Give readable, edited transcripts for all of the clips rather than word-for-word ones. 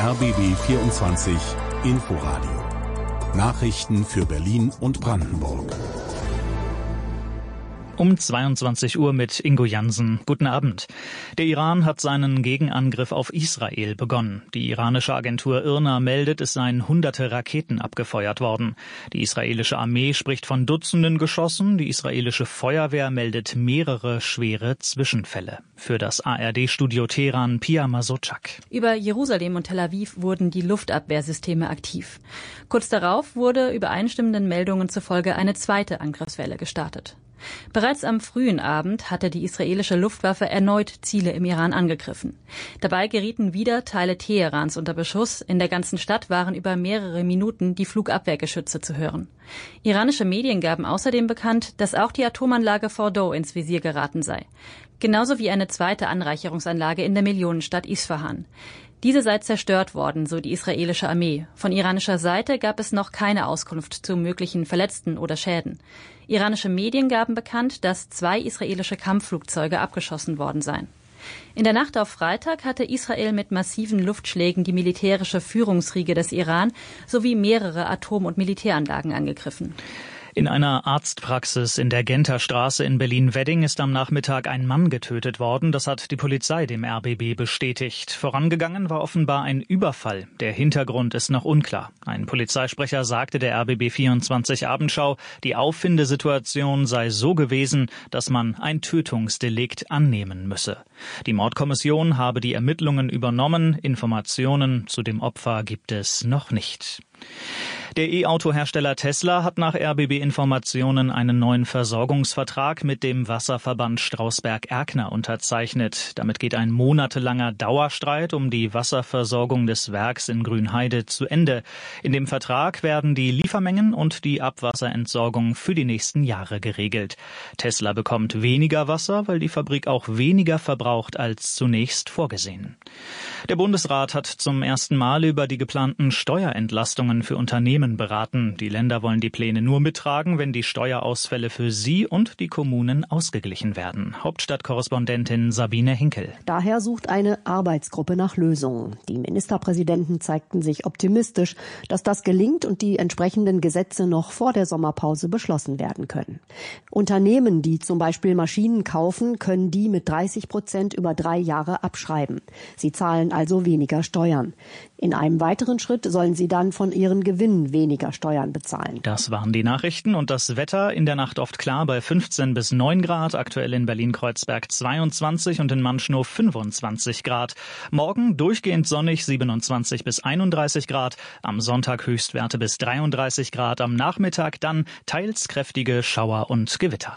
RBB 24 Inforadio. Nachrichten für Berlin und Brandenburg. Um 22 Uhr mit Ingo Jansen. Guten Abend. Der Iran hat seinen Gegenangriff auf Israel begonnen. Die iranische Agentur IRNA meldet, es seien hunderte Raketen abgefeuert worden. Die israelische Armee spricht von Dutzenden Geschossen. Die israelische Feuerwehr meldet mehrere schwere Zwischenfälle. Für das ARD-Studio Teheran Pia Masotschak. Über Jerusalem und Tel Aviv wurden die Luftabwehrsysteme aktiv. Kurz darauf wurde übereinstimmenden Meldungen zufolge eine zweite Angriffswelle gestartet. Bereits am frühen Abend hatte die israelische Luftwaffe erneut Ziele im Iran angegriffen. Dabei gerieten wieder Teile Teherans unter Beschuss. In der ganzen Stadt waren über mehrere Minuten die Flugabwehrgeschütze zu hören. Iranische Medien gaben außerdem bekannt, dass auch die Atomanlage Fordow ins Visier geraten sei. Genauso wie eine zweite Anreicherungsanlage in der Millionenstadt Isfahan. Diese sei zerstört worden, so die israelische Armee. Von iranischer Seite gab es noch keine Auskunft zu möglichen Verletzten oder Schäden. Iranische Medien gaben bekannt, dass 2 israelische Kampfflugzeuge abgeschossen worden seien. In der Nacht auf Freitag hatte Israel mit massiven Luftschlägen die militärische Führungsriege des Iran sowie mehrere Atom- und Militäranlagen angegriffen. In einer Arztpraxis in der Genter Straße in Berlin-Wedding ist am Nachmittag ein Mann getötet worden. Das hat die Polizei dem RBB bestätigt. Vorangegangen war offenbar ein Überfall. Der Hintergrund ist noch unklar. Ein Polizeisprecher sagte der RBB 24 Abendschau, die Auffindesituation sei so gewesen, dass man ein Tötungsdelikt annehmen müsse. Die Mordkommission habe die Ermittlungen übernommen. Informationen zu dem Opfer gibt es noch nicht. Der E-Auto-Hersteller Tesla hat nach RBB-Informationen einen neuen Versorgungsvertrag mit dem Wasserverband Strausberg-Erkner unterzeichnet. Damit geht ein monatelanger Dauerstreit um die Wasserversorgung des Werks in Grünheide zu Ende. In dem Vertrag werden die Liefermengen und die Abwasserentsorgung für die nächsten Jahre geregelt. Tesla bekommt weniger Wasser, weil die Fabrik auch weniger verbraucht als zunächst vorgesehen. Der Bundesrat hat zum ersten Mal über die geplanten Steuerentlastungen für Unternehmen beraten. Die Länder wollen die Pläne nur mittragen, wenn die Steuerausfälle für sie und die Kommunen ausgeglichen werden. Hauptstadtkorrespondentin Sabine Hinkel. Daher sucht eine Arbeitsgruppe nach Lösungen. Die Ministerpräsidenten zeigten sich optimistisch, dass das gelingt und die entsprechenden Gesetze noch vor der Sommerpause beschlossen werden können. Unternehmen, die zum Beispiel Maschinen kaufen, können die mit 30% über 3 Jahre abschreiben. Sie zahlen also weniger Steuern. In einem weiteren Schritt sollen sie dann von ihren Gewinnen weniger Steuern bezahlen. Das waren die Nachrichten und das Wetter. In der Nacht oft klar bei 15 bis 9 Grad. Aktuell in Berlin-Kreuzberg 22 und in Manschnow 25 Grad. Morgen durchgehend sonnig 27 bis 31 Grad. Am Sonntag Höchstwerte bis 33 Grad. Am Nachmittag dann teils kräftige Schauer und Gewitter.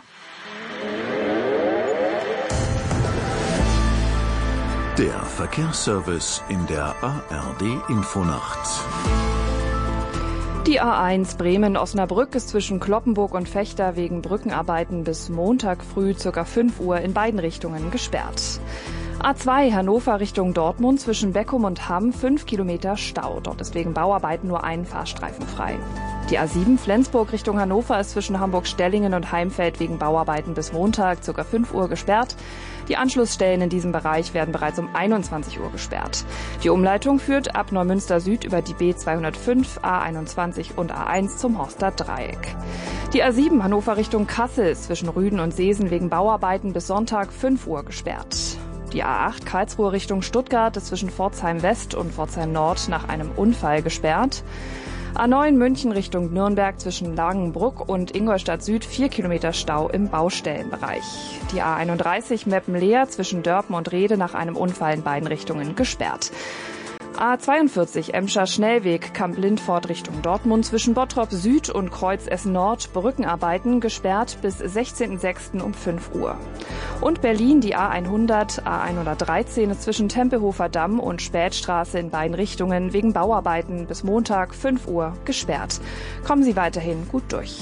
Der Verkehrsservice in der ARD-Infonacht. Die A1 Bremen-Osnabrück ist zwischen Cloppenburg und Vechta wegen Brückenarbeiten bis Montag früh ca. 5 Uhr in beiden Richtungen gesperrt. A2 Hannover Richtung Dortmund zwischen Beckum und Hamm 5 Kilometer Stau. Dort ist wegen Bauarbeiten nur ein Fahrstreifen frei. Die A7 Flensburg Richtung Hannover ist zwischen Hamburg-Stellingen und Heimfeld wegen Bauarbeiten bis Montag ca. 5 Uhr gesperrt. Die Anschlussstellen in diesem Bereich werden bereits um 21 Uhr gesperrt. Die Umleitung führt ab Neumünster Süd über die B205, A21 und A1 zum Horster Dreieck. Die A7 Hannover Richtung Kassel ist zwischen Rüden und Seesen wegen Bauarbeiten bis Sonntag 5 Uhr gesperrt. Die A8 Karlsruhe Richtung Stuttgart ist zwischen Pforzheim West und Pforzheim Nord nach einem Unfall gesperrt. A9 München Richtung Nürnberg zwischen Langenbruck und Ingolstadt Süd 4 Kilometer Stau im Baustellenbereich. Die A31 Meppen-Leer zwischen Dörpen und Rehde nach einem Unfall in beiden Richtungen gesperrt. A42 Emscher Schnellweg Kamp-Lindfort Richtung Dortmund zwischen Bottrop Süd und Kreuz Essen Nord Brückenarbeiten gesperrt bis 16.06. um 5 Uhr. Und Berlin die A100, A113 ist zwischen Tempelhofer Damm und Spätstraße in beiden Richtungen wegen Bauarbeiten bis Montag 5 Uhr gesperrt. Kommen Sie weiterhin gut durch.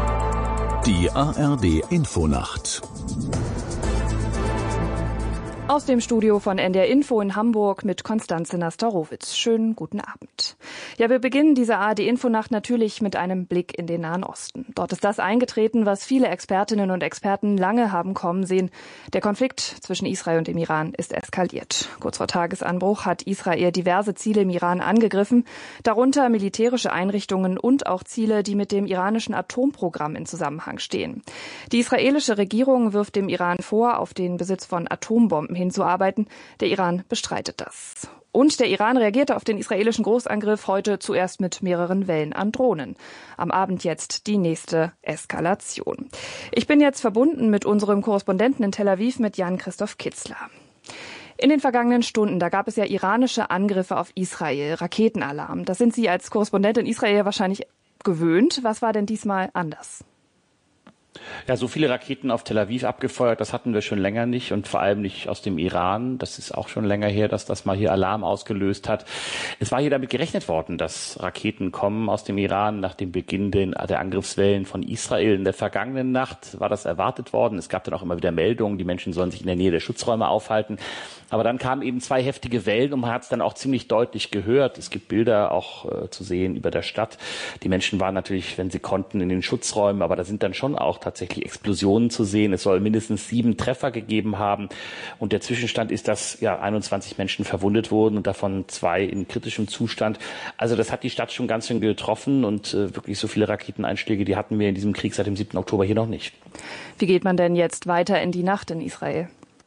Die ARD Infonacht. Aus dem Studio von NDR Info in Hamburg mit Konstanze Nastorowitz. Schönen guten Abend. Ja, wir beginnen diese ARD-Infonacht natürlich mit einem Blick in den Nahen Osten. Dort ist das eingetreten, was viele Expertinnen und Experten lange haben kommen sehen. Der Konflikt zwischen Israel und dem Iran ist eskaliert. Kurz vor Tagesanbruch hat Israel diverse Ziele im Iran angegriffen, darunter militärische Einrichtungen und auch Ziele, die mit dem iranischen Atomprogramm in Zusammenhang stehen. Die israelische Regierung wirft dem Iran vor, auf den Besitz von Atombomben hinzuarbeiten. Der Iran bestreitet das. Und der Iran reagierte auf den israelischen Großangriff heute zuerst mit mehreren Wellen an Drohnen. Am Abend jetzt die nächste Eskalation. Ich bin jetzt verbunden mit unserem Korrespondenten in Tel Aviv, mit Jan-Christoph Kitzler. In den vergangenen Stunden, da gab es ja iranische Angriffe auf Israel, Raketenalarm. Das sind Sie als Korrespondent in Israel wahrscheinlich gewöhnt. Was war denn diesmal anders? Ja, so viele Raketen auf Tel Aviv abgefeuert, das hatten wir schon länger nicht und vor allem nicht aus dem Iran. Das ist auch schon länger her, dass das mal hier Alarm ausgelöst hat. Es war hier damit gerechnet worden, dass Raketen kommen aus dem Iran nach dem Beginn der Angriffswellen von Israel. In der vergangenen Nacht war das erwartet worden. Es gab dann auch immer wieder Meldungen, die Menschen sollen sich in der Nähe der Schutzräume aufhalten. Aber dann kamen eben 2 heftige Wellen und man hat es dann auch ziemlich deutlich gehört. Es gibt Bilder auch zu sehen über der Stadt. Die Menschen waren natürlich, wenn sie konnten, in den Schutzräumen, aber da sind dann schon auch tatsächlich Explosionen zu sehen. Es soll mindestens 7 Treffer gegeben haben. Und der Zwischenstand ist, dass 21 Menschen verwundet wurden und davon 2 in kritischem Zustand. Also das hat die Stadt schon ganz schön getroffen und wirklich so viele Raketeneinschläge, die hatten wir in diesem Krieg seit dem 7. Oktober hier noch nicht. Wie geht man denn jetzt weiter in die Nacht in Israel?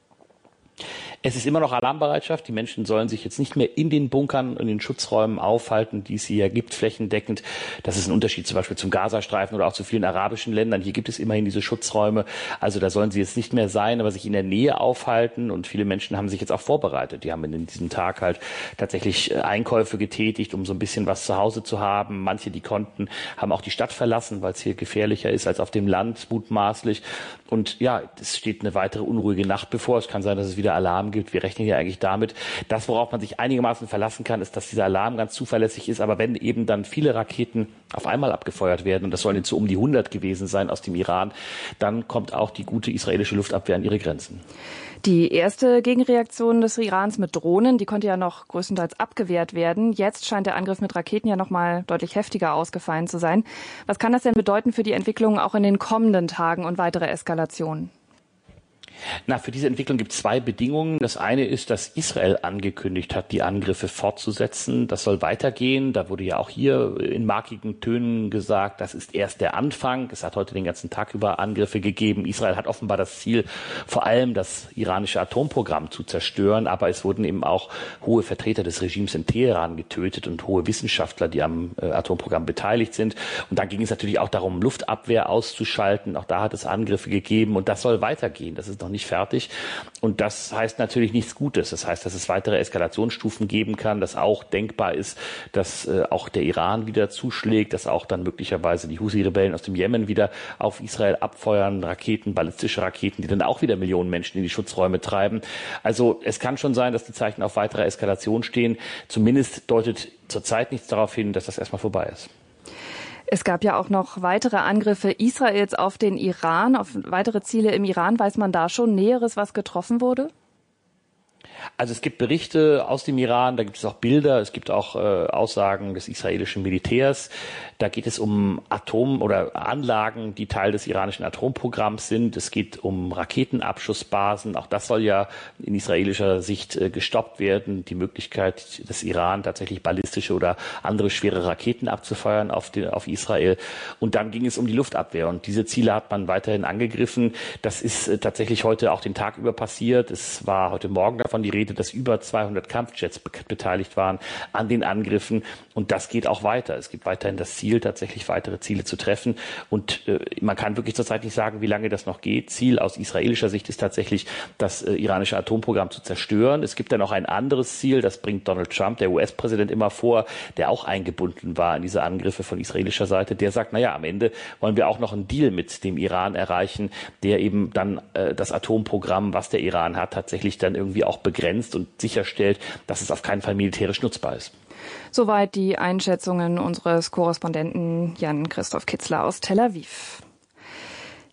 Es ist immer noch Alarmbereitschaft. Die Menschen sollen sich jetzt nicht mehr in den Bunkern, in den Schutzräumen aufhalten, die es hier gibt, flächendeckend. Das ist ein Unterschied zum Beispiel zum Gazastreifen oder auch zu vielen arabischen Ländern. Hier gibt es immerhin diese Schutzräume. Also da sollen sie jetzt nicht mehr sein, aber sich in der Nähe aufhalten. Und viele Menschen haben sich jetzt auch vorbereitet. Die haben in diesem Tag halt tatsächlich Einkäufe getätigt, um so ein bisschen was zu Hause zu haben. Manche, die konnten, haben auch die Stadt verlassen, weil es hier gefährlicher ist als auf dem Land, mutmaßlich. Und ja, es steht eine weitere unruhige Nacht bevor. Es kann sein, dass es wieder Alarm gibt. Wir rechnen ja eigentlich damit. Das, worauf man sich einigermaßen verlassen kann, ist, dass dieser Alarm ganz zuverlässig ist. Aber wenn eben dann viele Raketen auf einmal abgefeuert werden, und das sollen jetzt so um die 100 gewesen sein aus dem Iran, dann kommt auch die gute israelische Luftabwehr an ihre Grenzen. Die erste Gegenreaktion des Irans mit Drohnen, die konnte ja noch größtenteils abgewehrt werden. Jetzt scheint der Angriff mit Raketen ja noch mal deutlich heftiger ausgefallen zu sein. Was kann das denn bedeuten für die Entwicklung auch in den kommenden Tagen und weitere Eskalationen? Für diese Entwicklung gibt es 2 Bedingungen. Das eine ist, dass Israel angekündigt hat, die Angriffe fortzusetzen. Das soll weitergehen. Da wurde ja auch hier in markigen Tönen gesagt, das ist erst der Anfang. Es hat heute den ganzen Tag über Angriffe gegeben. Israel hat offenbar das Ziel, vor allem das iranische Atomprogramm zu zerstören. Aber es wurden eben auch hohe Vertreter des Regimes in Teheran getötet und hohe Wissenschaftler, die am Atomprogramm beteiligt sind. Und dann ging es natürlich auch darum, Luftabwehr auszuschalten. Auch da hat es Angriffe gegeben und das soll weitergehen. Das ist noch nicht fertig. Und das heißt natürlich nichts Gutes. Das heißt, dass es weitere Eskalationsstufen geben kann, dass auch denkbar ist, dass auch der Iran wieder zuschlägt, dass auch dann möglicherweise die Husi-Rebellen aus dem Jemen wieder auf Israel abfeuern, Raketen, ballistische Raketen, die dann auch wieder Millionen Menschen in die Schutzräume treiben. Also es kann schon sein, dass die Zeichen auf weitere Eskalation stehen. Zumindest deutet zurzeit nichts darauf hin, dass das erstmal vorbei ist. Es gab ja auch noch weitere Angriffe Israels auf den Iran, auf weitere Ziele im Iran. Weiß man da schon Näheres, was getroffen wurde? Also es gibt Berichte aus dem Iran, da gibt es auch Bilder, es gibt auch Aussagen des israelischen Militärs. Da geht es um oder Anlagen, die Teil des iranischen Atomprogramms sind. Es geht um Raketenabschussbasen. Auch das soll ja in israelischer Sicht gestoppt werden. Die Möglichkeit des Iran, tatsächlich ballistische oder andere schwere Raketen abzufeuern auf Israel. Und dann ging es um die Luftabwehr. Und diese Ziele hat man weiterhin angegriffen. Das ist tatsächlich heute auch den Tag über passiert. Es war heute Morgen davon die Rede, dass über 200 Kampfjets beteiligt waren an den Angriffen. Und das geht auch weiter. Es gibt weiterhin das Ziel, tatsächlich weitere Ziele zu treffen. Und man kann wirklich zurzeit nicht sagen, wie lange das noch geht. Ziel aus israelischer Sicht ist tatsächlich, das iranische Atomprogramm zu zerstören. Es gibt dann noch ein anderes Ziel, das bringt Donald Trump, der US-Präsident, immer vor, der auch eingebunden war in diese Angriffe von israelischer Seite. Der sagt, am Ende wollen wir auch noch einen Deal mit dem Iran erreichen, der eben dann das Atomprogramm, was der Iran hat, tatsächlich dann irgendwie auch begrenzt und sicherstellt, dass es auf keinen Fall militärisch nutzbar ist. Soweit die Einschätzungen unseres Korrespondenten Jan-Christoph Kitzler aus Tel Aviv.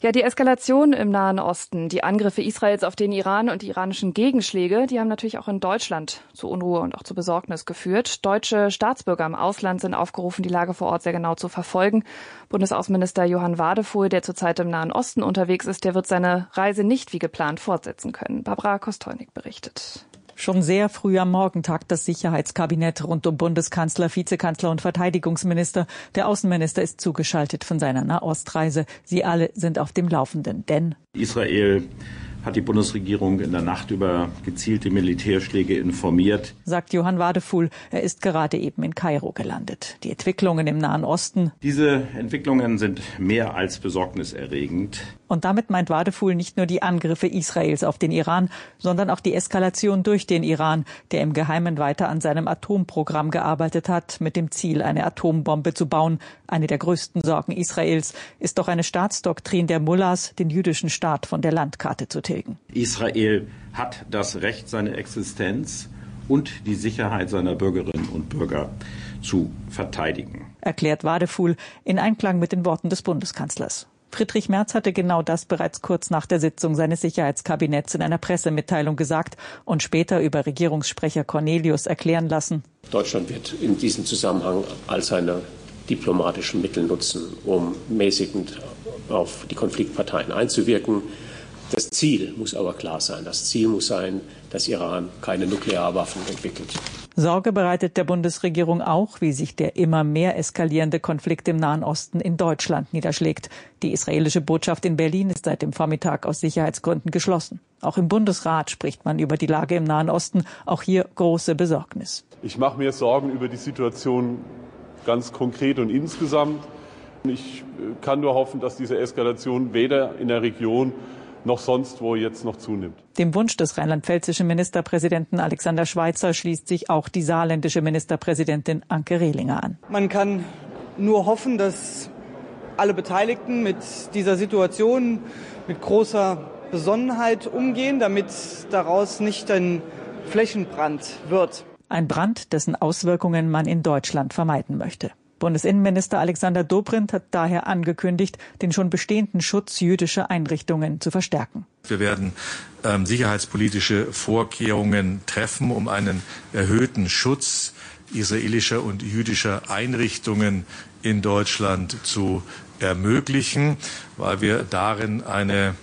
Ja, die Eskalation im Nahen Osten, die Angriffe Israels auf den Iran und die iranischen Gegenschläge, die haben natürlich auch in Deutschland zu Unruhe und auch zu Besorgnis geführt. Deutsche Staatsbürger im Ausland sind aufgerufen, die Lage vor Ort sehr genau zu verfolgen. Bundesaußenminister Johann Wadefuhl, der zurzeit im Nahen Osten unterwegs ist, der wird seine Reise nicht wie geplant fortsetzen können. Barbara Kostolnik berichtet. Schon sehr früh am Morgen tagt das Sicherheitskabinett rund um Bundeskanzler, Vizekanzler und Verteidigungsminister. Der Außenminister ist zugeschaltet von seiner Nahostreise. Sie alle sind auf dem Laufenden, denn Israel hat die Bundesregierung in der Nacht über gezielte Militärschläge informiert, sagt Johann Wadefuhl. Er ist gerade eben in Kairo gelandet. Die Entwicklungen im Nahen Osten. Diese Entwicklungen sind mehr als besorgniserregend. Und damit meint Wadefuhl nicht nur die Angriffe Israels auf den Iran, sondern auch die Eskalation durch den Iran, der im Geheimen weiter an seinem Atomprogramm gearbeitet hat, mit dem Ziel, eine Atombombe zu bauen. Eine der größten Sorgen Israels ist doch eine Staatsdoktrin der Mullahs, den jüdischen Staat von der Landkarte zu tilgen. Israel hat das Recht, seine Existenz und die Sicherheit seiner Bürgerinnen und Bürger zu verteidigen, erklärt Wadefuhl in Einklang mit den Worten des Bundeskanzlers. Friedrich Merz hatte genau das bereits kurz nach der Sitzung seines Sicherheitskabinetts in einer Pressemitteilung gesagt und später über Regierungssprecher Cornelius erklären lassen. Deutschland wird in diesem Zusammenhang all seine diplomatischen Mittel nutzen, um mäßigend auf die Konfliktparteien einzuwirken. Das Ziel muss aber klar sein. Das Ziel muss sein, dass Iran keine Nuklearwaffen entwickelt. Sorge bereitet der Bundesregierung auch, wie sich der immer mehr eskalierende Konflikt im Nahen Osten in Deutschland niederschlägt. Die israelische Botschaft in Berlin ist seit dem Vormittag aus Sicherheitsgründen geschlossen. Auch im Bundesrat spricht man über die Lage im Nahen Osten. Auch hier große Besorgnis. Ich mache mir Sorgen über die Situation ganz konkret und insgesamt. Ich kann nur hoffen, dass diese Eskalation weder in der Region noch sonst wo jetzt noch zunimmt. Dem Wunsch des rheinland-pfälzischen Ministerpräsidenten Alexander Schweitzer schließt sich auch die saarländische Ministerpräsidentin Anke Rehlinger an. Man kann nur hoffen, dass alle Beteiligten mit dieser Situation mit großer Besonnenheit umgehen, damit daraus nicht ein Flächenbrand wird. Ein Brand, dessen Auswirkungen man in Deutschland vermeiden möchte. Bundesinnenminister Alexander Dobrindt hat daher angekündigt, den schon bestehenden Schutz jüdischer Einrichtungen zu verstärken. Wir werden sicherheitspolitische Vorkehrungen treffen, um einen erhöhten Schutz israelischer und jüdischer Einrichtungen in Deutschland zu ermöglichen, weil wir darin eine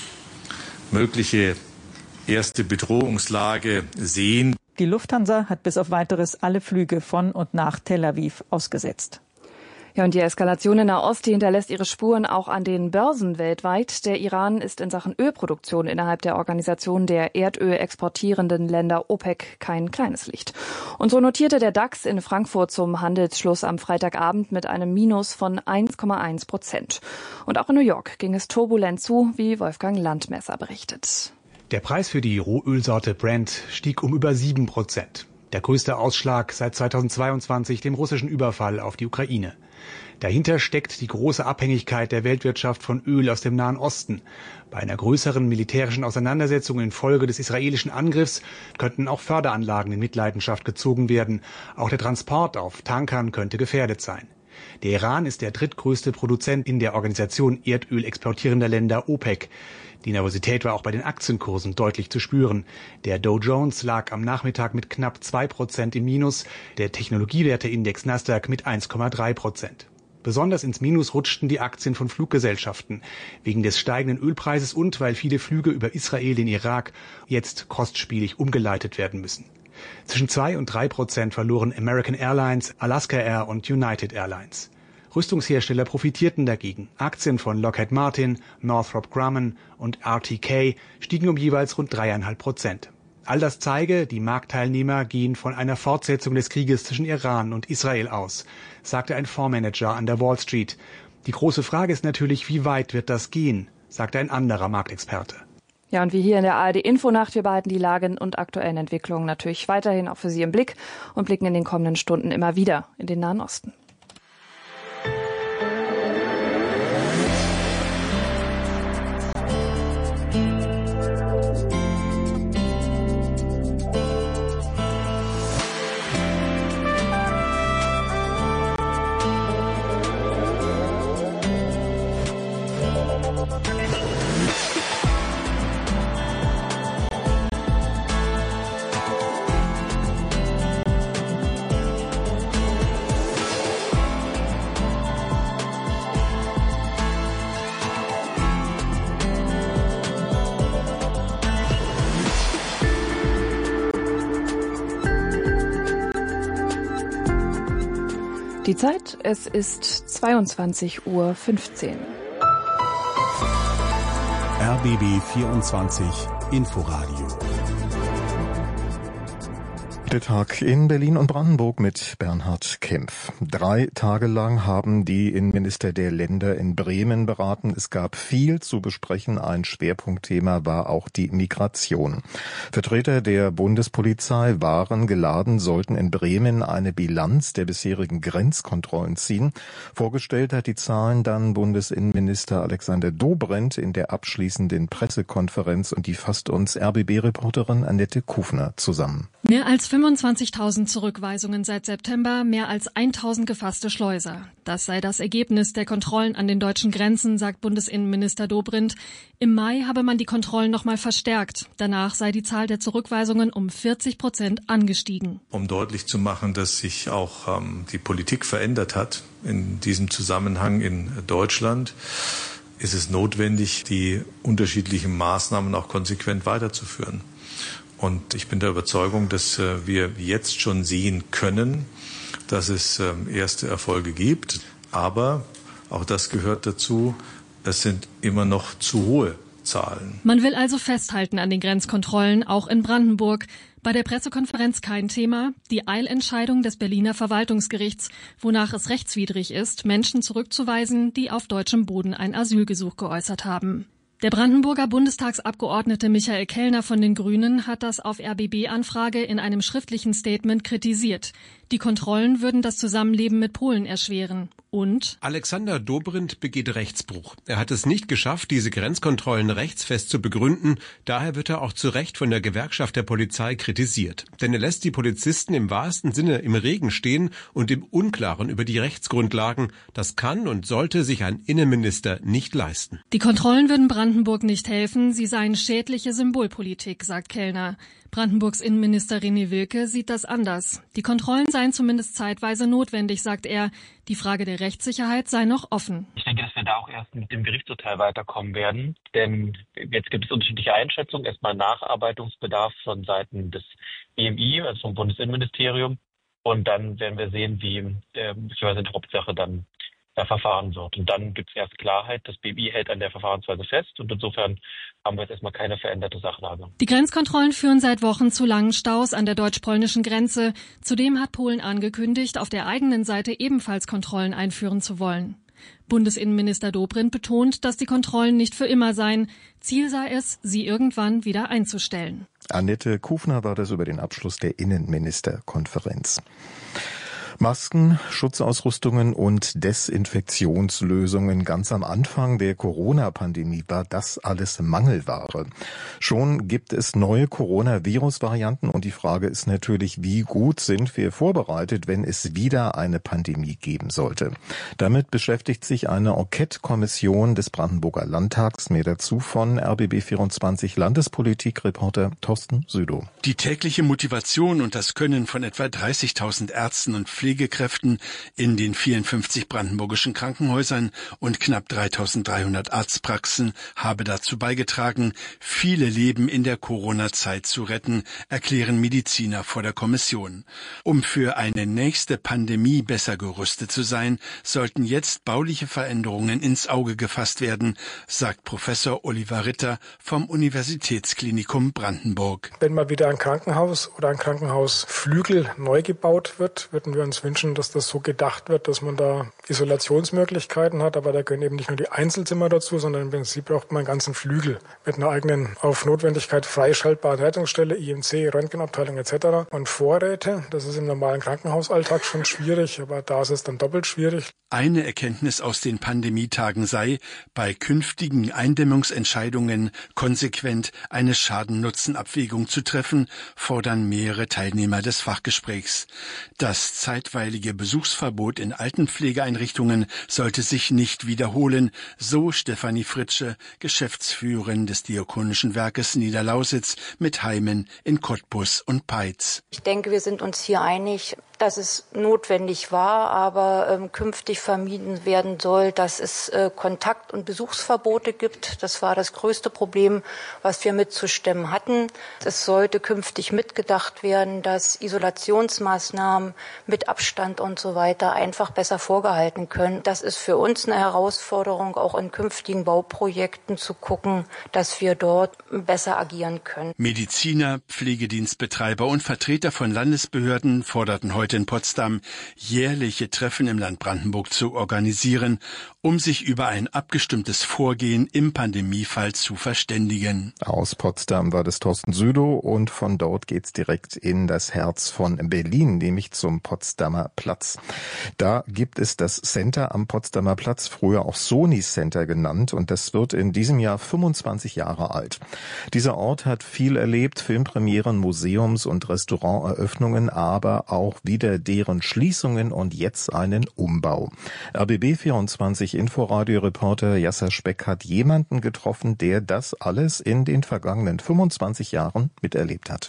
mögliche erste Bedrohungslage sehen. Die Lufthansa hat bis auf Weiteres alle Flüge von und nach Tel Aviv ausgesetzt. Ja, und die Eskalation in Nahost, die hinterlässt ihre Spuren auch an den Börsen weltweit. Der Iran ist in Sachen Ölproduktion innerhalb der Organisation der Erdöl exportierenden Länder OPEC kein kleines Licht. Und so notierte der DAX in Frankfurt zum Handelsschluss am Freitagabend mit einem Minus von 1,1%. Und auch in New York ging es turbulent zu, wie Wolfgang Landmesser berichtet. Der Preis für die Rohölsorte Brent stieg um über 7%. Der größte Ausschlag seit 2022, dem russischen Überfall auf die Ukraine. Dahinter steckt die große Abhängigkeit der Weltwirtschaft von Öl aus dem Nahen Osten. Bei einer größeren militärischen Auseinandersetzung infolge des israelischen Angriffs könnten auch Förderanlagen in Mitleidenschaft gezogen werden. Auch der Transport auf Tankern könnte gefährdet sein. Der Iran ist der drittgrößte Produzent in der Organisation Erdöl exportierender Länder OPEC. Die Nervosität war auch bei den Aktienkursen deutlich zu spüren. Der Dow Jones lag am Nachmittag mit knapp 2% im Minus, der Technologiewerteindex Nasdaq mit 1,3%. Besonders ins Minus rutschten die Aktien von Fluggesellschaften wegen des steigenden Ölpreises und weil viele Flüge über Israel, den Irak jetzt kostspielig umgeleitet werden müssen. Zwischen 2 und 3% verloren American Airlines, Alaska Air und United Airlines. Rüstungshersteller profitierten dagegen. Aktien von Lockheed Martin, Northrop Grumman und RTK stiegen um jeweils rund 3,5%. All das zeige, die Marktteilnehmer gehen von einer Fortsetzung des Krieges zwischen Iran und Israel aus, sagte ein Fondsmanager an der Wall Street. Die große Frage ist natürlich, wie weit wird das gehen, sagte ein anderer Marktexperte. Ja, und wie hier in der ARD-Infonacht, wir behalten die Lage und aktuellen Entwicklungen natürlich weiterhin auch für Sie im Blick und blicken in den kommenden Stunden immer wieder in den Nahen Osten. Die Zeit, es ist 22:15 Uhr. RBB 24 Inforadio. Der Tag in Berlin und Brandenburg mit Bernhard Kempf. 3 Tage lang haben die Innenminister der Länder in Bremen beraten. Es gab viel zu besprechen. Ein Schwerpunktthema war auch die Migration. Vertreter der Bundespolizei waren geladen, sollten in Bremen eine Bilanz der bisherigen Grenzkontrollen ziehen. Vorgestellt hat die Zahlen dann Bundesinnenminister Alexander Dobrindt in der abschließenden Pressekonferenz, und die fasst uns RBB-Reporterin Annette Kufner zusammen. Mehr als 25.000 Zurückweisungen seit September, mehr als 1.000 gefasste Schleuser. Das sei das Ergebnis der Kontrollen an den deutschen Grenzen, sagt Bundesinnenminister Dobrindt. Im Mai habe man die Kontrollen nochmal verstärkt. Danach sei die Zahl der Zurückweisungen um 40% angestiegen. Um deutlich zu machen, dass sich auch die Politik verändert hat in diesem Zusammenhang in Deutschland, ist es notwendig, die unterschiedlichen Maßnahmen auch konsequent weiterzuführen. Und ich bin der Überzeugung, dass wir jetzt schon sehen können, dass es erste Erfolge gibt. Aber auch das gehört dazu, es sind immer noch zu hohe Zahlen. Man will also festhalten an den Grenzkontrollen, auch in Brandenburg. Bei der Pressekonferenz kein Thema. Die Eilentscheidung des Berliner Verwaltungsgerichts, wonach es rechtswidrig ist, Menschen zurückzuweisen, die auf deutschem Boden ein Asylgesuch geäußert haben. Der Brandenburger Bundestagsabgeordnete Michael Kellner von den Grünen hat das auf RBB-Anfrage in einem schriftlichen Statement kritisiert. Die Kontrollen würden das Zusammenleben mit Polen erschweren. Und Alexander Dobrindt begeht Rechtsbruch. Er hat es nicht geschafft, diese Grenzkontrollen rechtsfest zu begründen. Daher wird er auch zu Recht von der Gewerkschaft der Polizei kritisiert. Denn er lässt die Polizisten im wahrsten Sinne im Regen stehen und im Unklaren über die Rechtsgrundlagen. Das kann und sollte sich ein Innenminister nicht leisten. Die Kontrollen würden Brandenburg nicht helfen. Sie seien schädliche Symbolpolitik, sagt Kellner. Brandenburgs Innenminister René Wilke sieht das anders. Die Kontrollen seien zumindest zeitweise notwendig, sagt er. Die Frage der Rechtssicherheit sei noch offen. Ich denke, dass wir da auch erst mit dem Gerichtsurteil weiterkommen werden. Denn jetzt gibt es unterschiedliche Einschätzungen. Erstmal Nacharbeitungsbedarf von Seiten des BMI, also vom Bundesinnenministerium. Und dann werden wir sehen, wie möglicherweise in der Hauptsache dann verfahren wird. Und dann gibt es erst Klarheit. Das BMI hält an der Verfahrensweise fest. Und insofern haben wir jetzt erstmal keine veränderte Sachlage. Die Grenzkontrollen führen seit Wochen zu langen Staus an der deutsch-polnischen Grenze. Zudem hat Polen angekündigt, auf der eigenen Seite ebenfalls Kontrollen einführen zu wollen. Bundesinnenminister Dobrindt betont, dass die Kontrollen nicht für immer seien. Ziel sei es, sie irgendwann wieder einzustellen. Annette Kufner war das über den Abschluss der Innenministerkonferenz. Masken, Schutzausrüstungen und Desinfektionslösungen. Ganz am Anfang der Corona-Pandemie war das alles Mangelware. Schon gibt es neue Coronavirus-Varianten und die Frage ist natürlich, wie gut sind wir vorbereitet, wenn es wieder eine Pandemie geben sollte. Damit beschäftigt sich eine Enquete-Kommission des Brandenburger Landtags. Mehr dazu von RBB24 Landespolitik-Reporter Thorsten Südow. Die tägliche Motivation und das Können von etwa 30.000 Ärzten und Pflegekräften in den 54 brandenburgischen Krankenhäusern und knapp 3.300 Arztpraxen habe dazu beigetragen, viele Leben in der Corona-Zeit zu retten, erklären Mediziner vor der Kommission. Um für eine nächste Pandemie besser gerüstet zu sein, sollten jetzt bauliche Veränderungen ins Auge gefasst werden, sagt Professor Oliver Ritter vom Universitätsklinikum Brandenburg. Wenn mal wieder ein Krankenhaus oder ein Krankenhausflügel neu gebaut wird, würden wir uns wünschen, dass das so gedacht wird, dass man da Isolationsmöglichkeiten hat, aber da gehören eben nicht nur die Einzelzimmer dazu, sondern im Prinzip braucht man einen ganzen Flügel mit einer eigenen auf Notwendigkeit freischaltbaren Rettungsstelle, IMC, Röntgenabteilung etc. Und Vorräte, das ist im normalen Krankenhausalltag schon schwierig, aber da ist es dann doppelt schwierig. Eine Erkenntnis aus den Pandemietagen sei, bei künftigen Eindämmungsentscheidungen konsequent eine Schaden-Nutzen-Abwägung zu treffen, fordern mehrere Teilnehmer des Fachgesprächs. Das zeitweilige Besuchsverbot in Altenpflegeeinrichtungen sollte sich nicht wiederholen, so Stefanie Fritsche, Geschäftsführerin des Diakonischen Werkes Niederlausitz mit Heimen in Cottbus und Peitz. Ich denke, wir sind uns hier einig, dass es notwendig war, aber künftig vermieden werden soll, dass es Kontakt- und Besuchsverbote gibt. Das war das größte Problem, was wir mitzustemmen hatten. Es sollte künftig mitgedacht werden, dass Isolationsmaßnahmen mit Abstand und so weiter einfach besser vorgehalten können. Das ist für uns eine Herausforderung, auch in künftigen Bauprojekten zu gucken, dass wir dort besser agieren können. Mediziner, Pflegedienstbetreiber und Vertreter von Landesbehörden forderten heute in Potsdam, jährliche Treffen im Land Brandenburg zu organisieren, um sich über ein abgestimmtes Vorgehen im Pandemiefall zu verständigen. Aus Potsdam war das Thorsten Südow und von dort geht's direkt in das Herz von Berlin, nämlich zum Potsdamer Platz. Da gibt es das Center am Potsdamer Platz, früher auch Sony Center genannt, und das wird in diesem Jahr 25 Jahre alt. Dieser Ort hat viel erlebt, Filmpremieren, Museums- und Restauranteröffnungen, aber auch wieder deren Schließungen und jetzt einen Umbau. RBB24 Inforadio-Reporter Jasser Speck hat jemanden getroffen, der das alles in den vergangenen 25 Jahren miterlebt hat.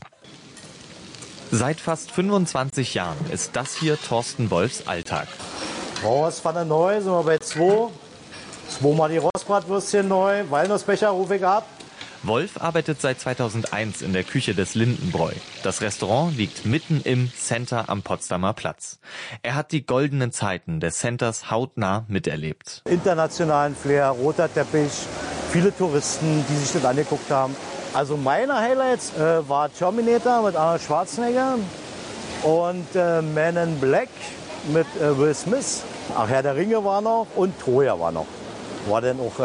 Seit fast 25 Jahren ist das hier Thorsten Wolfs Alltag. Raus von der Neu, sind wir bei 2. Zweimal die Rostbratwürstchen neu, Walnussbecher rufe ich ab. Wolf arbeitet seit 2001 in der Küche des Lindenbräu. Das Restaurant liegt mitten im Center am Potsdamer Platz. Er hat die goldenen Zeiten des Centers hautnah miterlebt. Internationalen Flair, roter Teppich, viele Touristen, die sich das angeguckt haben. Also meine Highlights war Terminator mit Arnold Schwarzenegger und Man in Black mit Will Smith. Ach, Herr der Ringe war noch und Troja war noch. War dann auch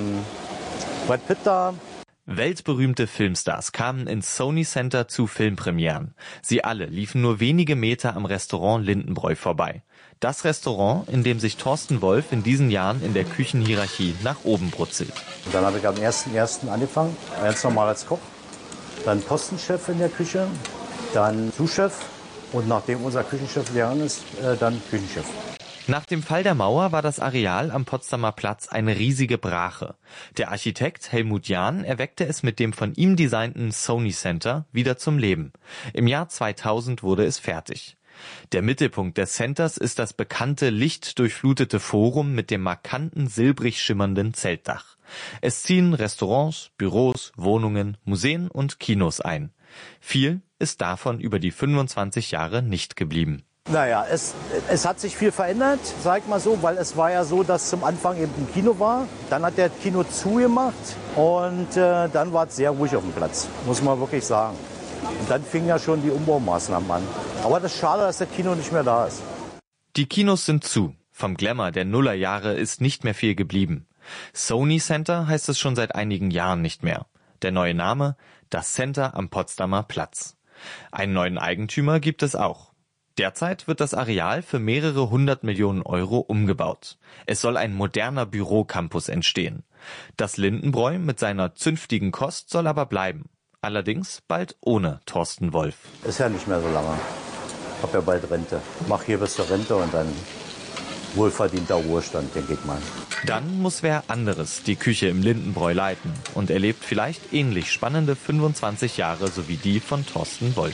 Brad Pitt da. Weltberühmte Filmstars kamen ins Sony Center zu Filmpremieren. Sie alle liefen nur wenige Meter am Restaurant Lindenbräu vorbei. Das Restaurant, in dem sich Thorsten Wolf in diesen Jahren in der Küchenhierarchie nach oben brutzelt. Und dann habe ich am 1.1. angefangen, ganz normal als Koch, dann Postenchef in der Küche, dann Zuschef und nachdem unser Küchenchef gegangen ist, dann Küchenchef. Nach dem Fall der Mauer war das Areal am Potsdamer Platz eine riesige Brache. Der Architekt Helmut Jahn erweckte es mit dem von ihm designten Sony Center wieder zum Leben. Im Jahr 2000 wurde es fertig. Der Mittelpunkt des Centers ist das bekannte lichtdurchflutete Forum mit dem markanten silbrig schimmernden Zeltdach. Es ziehen Restaurants, Büros, Wohnungen, Museen und Kinos ein. Viel ist davon über die 25 Jahre nicht geblieben. Naja, es hat sich viel verändert, sag ich mal so, weil es war ja so, dass zum Anfang eben ein Kino war. Dann hat der Kino zugemacht und dann war es sehr ruhig auf dem Platz, muss man wirklich sagen. Und dann fingen ja schon die Umbaumaßnahmen an. Aber das ist schade, dass das Kino nicht mehr da ist. Die Kinos sind zu. Vom Glamour der Nullerjahre ist nicht mehr viel geblieben. Sony Center heißt es schon seit einigen Jahren nicht mehr. Der neue Name? Das Center am Potsdamer Platz. Einen neuen Eigentümer gibt es auch. Derzeit wird das Areal für mehrere 100 Millionen Euro umgebaut. Es soll ein moderner Bürocampus entstehen. Das Lindenbräu mit seiner zünftigen Kost soll aber bleiben. Allerdings bald ohne Thorsten Wolf. Ist ja nicht mehr so lange. Ich hab ja bald Rente. Mach hier bis zur Rente und dann wohlverdienter Ruhestand, denke ich mal. Dann muss wer anderes die Küche im Lindenbräu leiten und erlebt vielleicht ähnlich spannende 25 Jahre so wie die von Thorsten Wolf.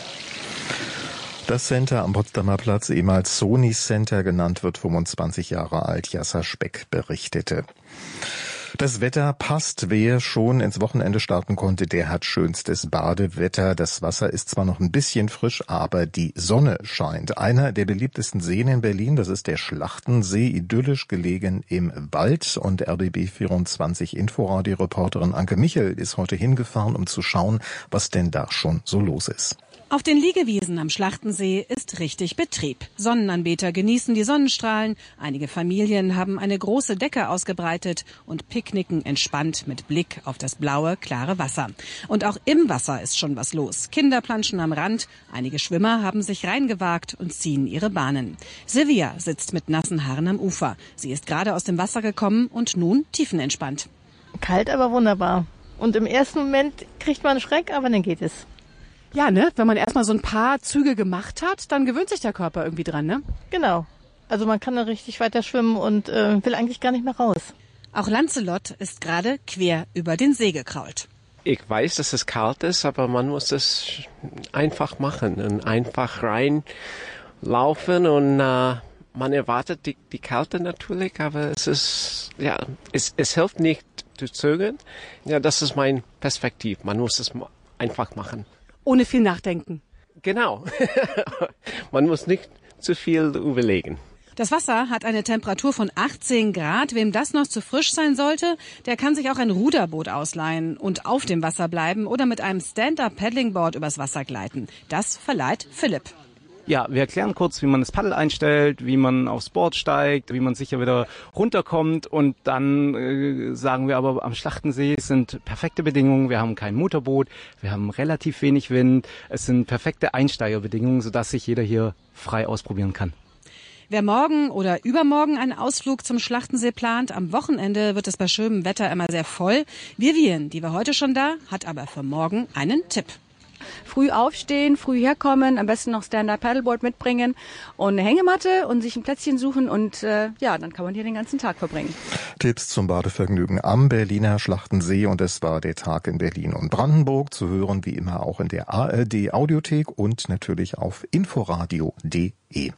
Das Center am Potsdamer Platz, ehemals Sony Center genannt, wird 25 Jahre alt. Jasser Speck berichtete. Das Wetter passt. Wer schon ins Wochenende starten konnte, der hat schönstes Badewetter. Das Wasser ist zwar noch ein bisschen frisch, aber die Sonne scheint. Einer der beliebtesten Seen in Berlin, das ist der Schlachtensee, idyllisch gelegen im Wald. Und RBB24 Inforadio-Reporterin Anke Michel ist heute hingefahren, um zu schauen, was denn da schon so los ist. Auf den Liegewiesen am Schlachtensee ist richtig Betrieb. Sonnenanbeter genießen die Sonnenstrahlen. Einige Familien haben eine große Decke ausgebreitet und picknicken entspannt mit Blick auf das blaue, klare Wasser. Und auch im Wasser ist schon was los. Kinder planschen am Rand. Einige Schwimmer haben sich reingewagt und ziehen ihre Bahnen. Silvia sitzt mit nassen Haaren am Ufer. Sie ist gerade aus dem Wasser gekommen und nun tiefenentspannt. Kalt, aber wunderbar. Und im ersten Moment kriegt man einen Schreck, aber dann geht es. Ja, ne? Wenn man erstmal so ein paar Züge gemacht hat, dann gewöhnt sich der Körper irgendwie dran, ne? Genau. Also man kann da richtig weiter schwimmen und will eigentlich gar nicht mehr raus. Auch Lancelot ist gerade quer über den See gekrault. Ich weiß, dass es kalt ist, aber man muss es einfach machen und einfach rein laufen und man erwartet die Kälte natürlich, aber es hilft nicht zu zögern. Ja, das ist mein Perspektiv. Man muss es einfach machen. Ohne viel nachdenken. Genau. Man muss nicht zu viel überlegen. Das Wasser hat eine Temperatur von 18 Grad. Wem das noch zu frisch sein sollte, der kann sich auch ein Ruderboot ausleihen und auf dem Wasser bleiben oder mit einem Stand-Up-Paddlingboard übers Wasser gleiten. Das verleiht Philipp. Ja, wir erklären kurz, wie man das Paddel einstellt, wie man aufs Board steigt, wie man sicher wieder runterkommt. Und dann sagen wir aber, am Schlachtensee sind perfekte Bedingungen. Wir haben kein Motorboot, wir haben relativ wenig Wind. Es sind perfekte Einsteigerbedingungen, sodass sich jeder hier frei ausprobieren kann. Wer morgen oder übermorgen einen Ausflug zum Schlachtensee plant, am Wochenende wird es bei schönem Wetter immer sehr voll. Vivian, die war heute schon da, hat aber für morgen einen Tipp. Früh aufstehen, früh herkommen, am besten noch Stand-Up-Paddleboard mitbringen und eine Hängematte und sich ein Plätzchen suchen und dann kann man hier den ganzen Tag verbringen. Tipps zum Badevergnügen am Berliner Schlachtensee, und es war der Tag in Berlin und Brandenburg, zu hören wie immer auch in der ARD Audiothek und natürlich auf inforadio.de.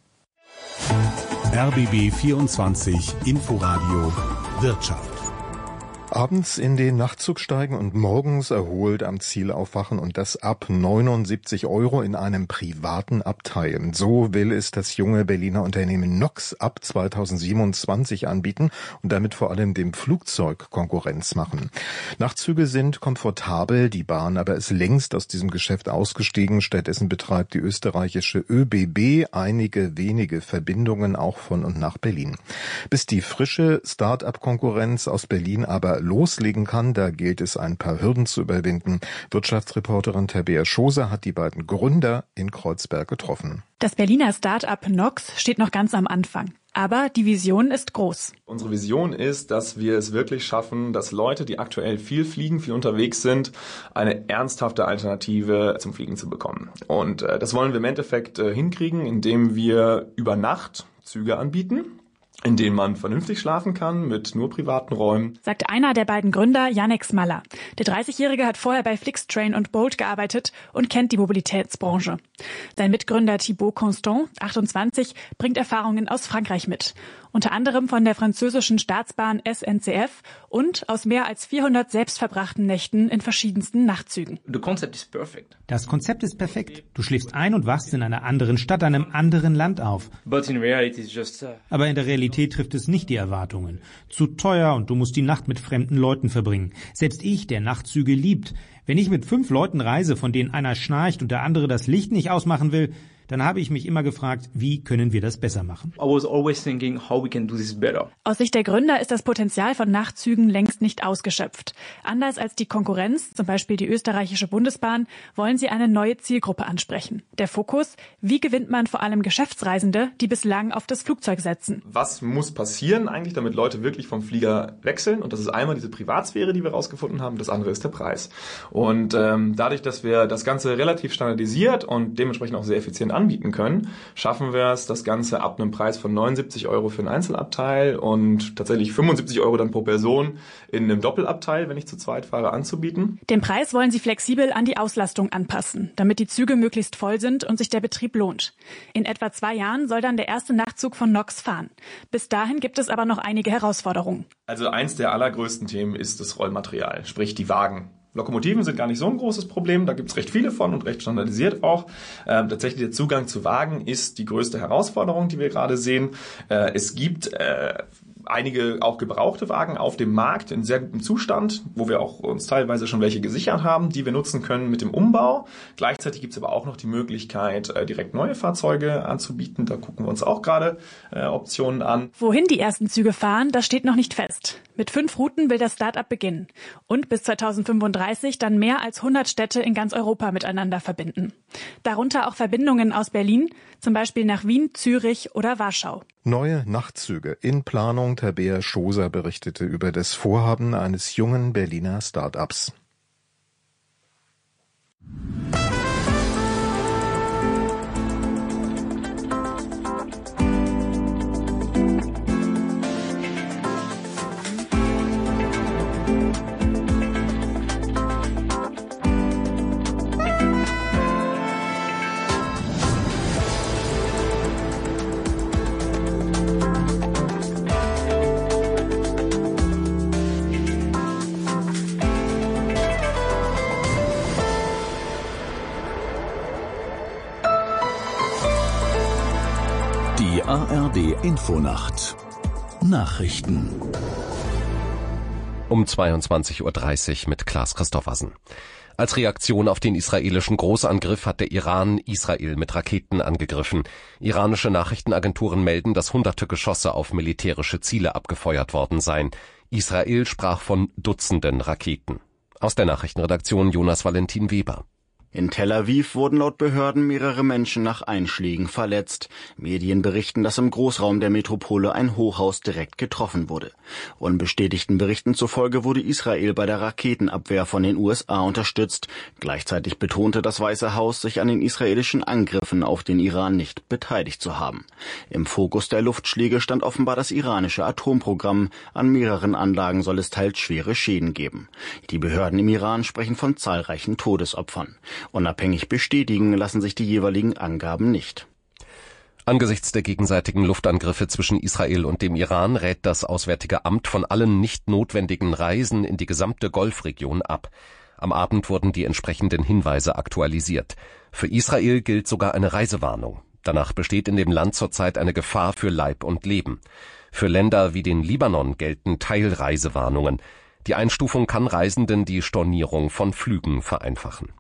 RBB 24 Inforadio Wirtschaft. Abends in den Nachtzug steigen und morgens erholt am Ziel aufwachen, und das ab 79 € in einem privaten Abteil. So will es das junge Berliner Unternehmen NOX ab 2027 anbieten und damit vor allem dem Flugzeug Konkurrenz machen. Nachtzüge sind komfortabel, die Bahn aber ist längst aus diesem Geschäft ausgestiegen. Stattdessen betreibt die österreichische ÖBB einige wenige Verbindungen auch von und nach Berlin. Bis die frische Start-up-Konkurrenz aus Berlin aber loslegen kann, da gilt es, ein paar Hürden zu überwinden. Wirtschaftsreporterin Tabea Schoser hat die beiden Gründer in Kreuzberg getroffen. Das Berliner Start-up NOX steht noch ganz am Anfang. Aber die Vision ist groß. Unsere Vision ist, dass wir es wirklich schaffen, dass Leute, die aktuell viel fliegen, viel unterwegs sind, eine ernsthafte Alternative zum Fliegen zu bekommen. Und das wollen wir im Endeffekt hinkriegen, indem wir über Nacht Züge anbieten, in denen man vernünftig schlafen kann, mit nur privaten Räumen. Sagt einer der beiden Gründer, Yannick Smaller. Der 30-Jährige hat vorher bei Flixtrain und Bolt gearbeitet und kennt die Mobilitätsbranche. Sein Mitgründer Thibaut Constant, 28, bringt Erfahrungen aus Frankreich mit. Unter anderem von der französischen Staatsbahn SNCF und aus mehr als 400 selbstverbrachten Nächten in verschiedensten Nachtzügen. Das Konzept ist perfekt. Du schläfst ein und wachst in einer anderen Stadt, einem anderen Land auf. Aber in der Realität trifft es nicht die Erwartungen. Zu teuer und du musst die Nacht mit fremden Leuten verbringen. Selbst ich, der Nachtzüge liebt. Wenn ich mit 5 Leuten reise, von denen einer schnarcht und der andere das Licht nicht ausmachen will, dann habe ich mich immer gefragt, wie können wir das besser machen? Aus Sicht der Gründer ist das Potenzial von Nachtzügen längst nicht ausgeschöpft. Anders als die Konkurrenz, zum Beispiel die österreichische Bundesbahn, wollen sie eine neue Zielgruppe ansprechen. Der Fokus: Wie gewinnt man vor allem Geschäftsreisende, die bislang auf das Flugzeug setzen? Was muss passieren eigentlich, damit Leute wirklich vom Flieger wechseln? Und das ist einmal diese Privatsphäre, die wir rausgefunden haben. Das andere ist der Preis. Und dadurch, dass wir das Ganze relativ standardisiert und dementsprechend auch sehr effizient anbieten können, schaffen wir es, das Ganze ab einem Preis von 79 € für ein Einzelabteil und tatsächlich 75 € dann pro Person in einem Doppelabteil, wenn ich zu zweit fahre, anzubieten. Den Preis wollen sie flexibel an die Auslastung anpassen, damit die Züge möglichst voll sind und sich der Betrieb lohnt. In etwa 2 Jahren soll dann der erste Nachtzug von NOX fahren. Bis dahin gibt es aber noch einige Herausforderungen. Also eins der allergrößten Themen ist das Rollmaterial, sprich die Wagen. Lokomotiven sind gar nicht so ein großes Problem, da gibt es recht viele von und recht standardisiert auch. Tatsächlich der Zugang zu Wagen ist die größte Herausforderung, die wir gerade sehen. Es gibt einige auch gebrauchte Wagen auf dem Markt in sehr gutem Zustand, wo wir auch uns teilweise schon welche gesichert haben, die wir nutzen können mit dem Umbau. Gleichzeitig gibt es aber auch noch die Möglichkeit, direkt neue Fahrzeuge anzubieten. Da gucken wir uns auch gerade Optionen an. Wohin die ersten Züge fahren, das steht noch nicht fest. Mit 5 Routen will das Start-up beginnen und bis 2035 dann mehr als 100 Städte in ganz Europa miteinander verbinden. Darunter auch Verbindungen aus Berlin, zum Beispiel nach Wien, Zürich oder Warschau. Neue Nachtzüge in Planung. Tabea Schoser berichtete über das Vorhaben eines jungen Berliner Start-ups. ARD Infonacht Nachrichten um 22:30 Uhr mit Klaas Christoffersen. Als Reaktion auf den israelischen Großangriff hat der Iran Israel mit Raketen angegriffen. Iranische Nachrichtenagenturen melden, dass hunderte Geschosse auf militärische Ziele abgefeuert worden seien. Israel sprach von Dutzenden Raketen. Aus der Nachrichtenredaktion Jonas Valentin Weber. In Tel Aviv wurden laut Behörden mehrere Menschen nach Einschlägen verletzt. Medien berichten, dass im Großraum der Metropole ein Hochhaus direkt getroffen wurde. Unbestätigten Berichten zufolge wurde Israel bei der Raketenabwehr von den USA unterstützt. Gleichzeitig betonte das Weiße Haus, sich an den israelischen Angriffen auf den Iran nicht beteiligt zu haben. Im Fokus der Luftschläge stand offenbar das iranische Atomprogramm. An mehreren Anlagen soll es teils schwere Schäden geben. Die Behörden im Iran sprechen von zahlreichen Todesopfern. Unabhängig bestätigen lassen sich die jeweiligen Angaben nicht. Angesichts der gegenseitigen Luftangriffe zwischen Israel und dem Iran rät das Auswärtige Amt von allen nicht notwendigen Reisen in die gesamte Golfregion ab. Am Abend wurden die entsprechenden Hinweise aktualisiert. Für Israel gilt sogar eine Reisewarnung. Danach besteht in dem Land zurzeit eine Gefahr für Leib und Leben. Für Länder wie den Libanon gelten Teilreisewarnungen. Die Einstufung kann Reisenden die Stornierung von Flügen vereinfachen.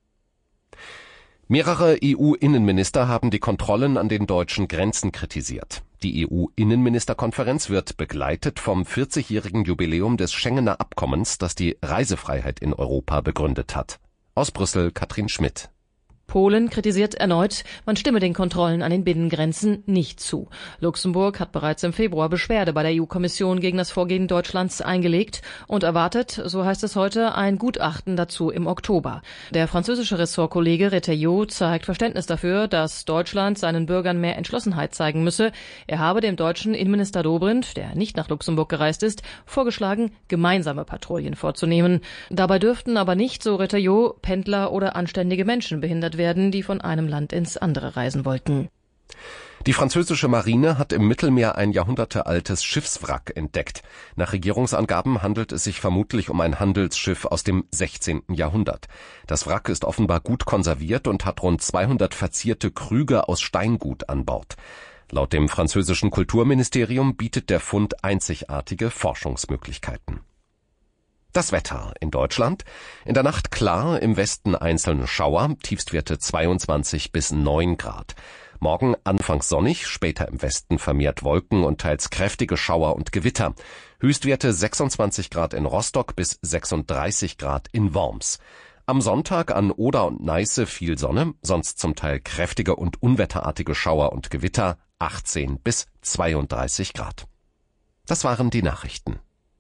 Mehrere EU-Innenminister haben die Kontrollen an den deutschen Grenzen kritisiert. Die EU-Innenministerkonferenz wird begleitet vom 40-jährigen Jubiläum des Schengener Abkommens, das die Reisefreiheit in Europa begründet hat. Aus Brüssel Katrin Schmidt. Polen kritisiert erneut, man stimme den Kontrollen an den Binnengrenzen nicht zu. Luxemburg hat bereits im Februar Beschwerde bei der EU-Kommission gegen das Vorgehen Deutschlands eingelegt und erwartet, so heißt es heute, ein Gutachten dazu im Oktober. Der französische Ressortkollege Retailleau zeigt Verständnis dafür, dass Deutschland seinen Bürgern mehr Entschlossenheit zeigen müsse. Er habe dem deutschen Innenminister Dobrindt, der nicht nach Luxemburg gereist ist, vorgeschlagen, gemeinsame Patrouillen vorzunehmen. Dabei dürften aber nicht, so Retailleau, Pendler oder anständige Menschen behindert werden, die von einem Land ins andere reisen wollten. Die französische Marine hat im Mittelmeer ein jahrhundertealtes Schiffswrack entdeckt. Nach Regierungsangaben handelt es sich vermutlich um ein Handelsschiff aus dem 16. Jahrhundert. Das Wrack ist offenbar gut konserviert und hat rund 200 verzierte Krüge aus Steingut an Bord. Laut dem französischen Kulturministerium bietet der Fund einzigartige Forschungsmöglichkeiten. Das Wetter in Deutschland. In der Nacht klar, im Westen einzelne Schauer, Tiefstwerte 22 bis 9 Grad. Morgen anfangs sonnig, später im Westen vermehrt Wolken und teils kräftige Schauer und Gewitter. Höchstwerte 26 Grad in Rostock bis 36 Grad in Worms. Am Sonntag an Oder und Neiße viel Sonne, sonst zum Teil kräftige und unwetterartige Schauer und Gewitter, 18 bis 32 Grad. Das waren die Nachrichten.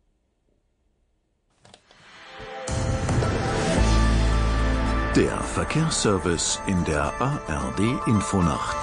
Der Verkehrsservice in der ARD Infonacht.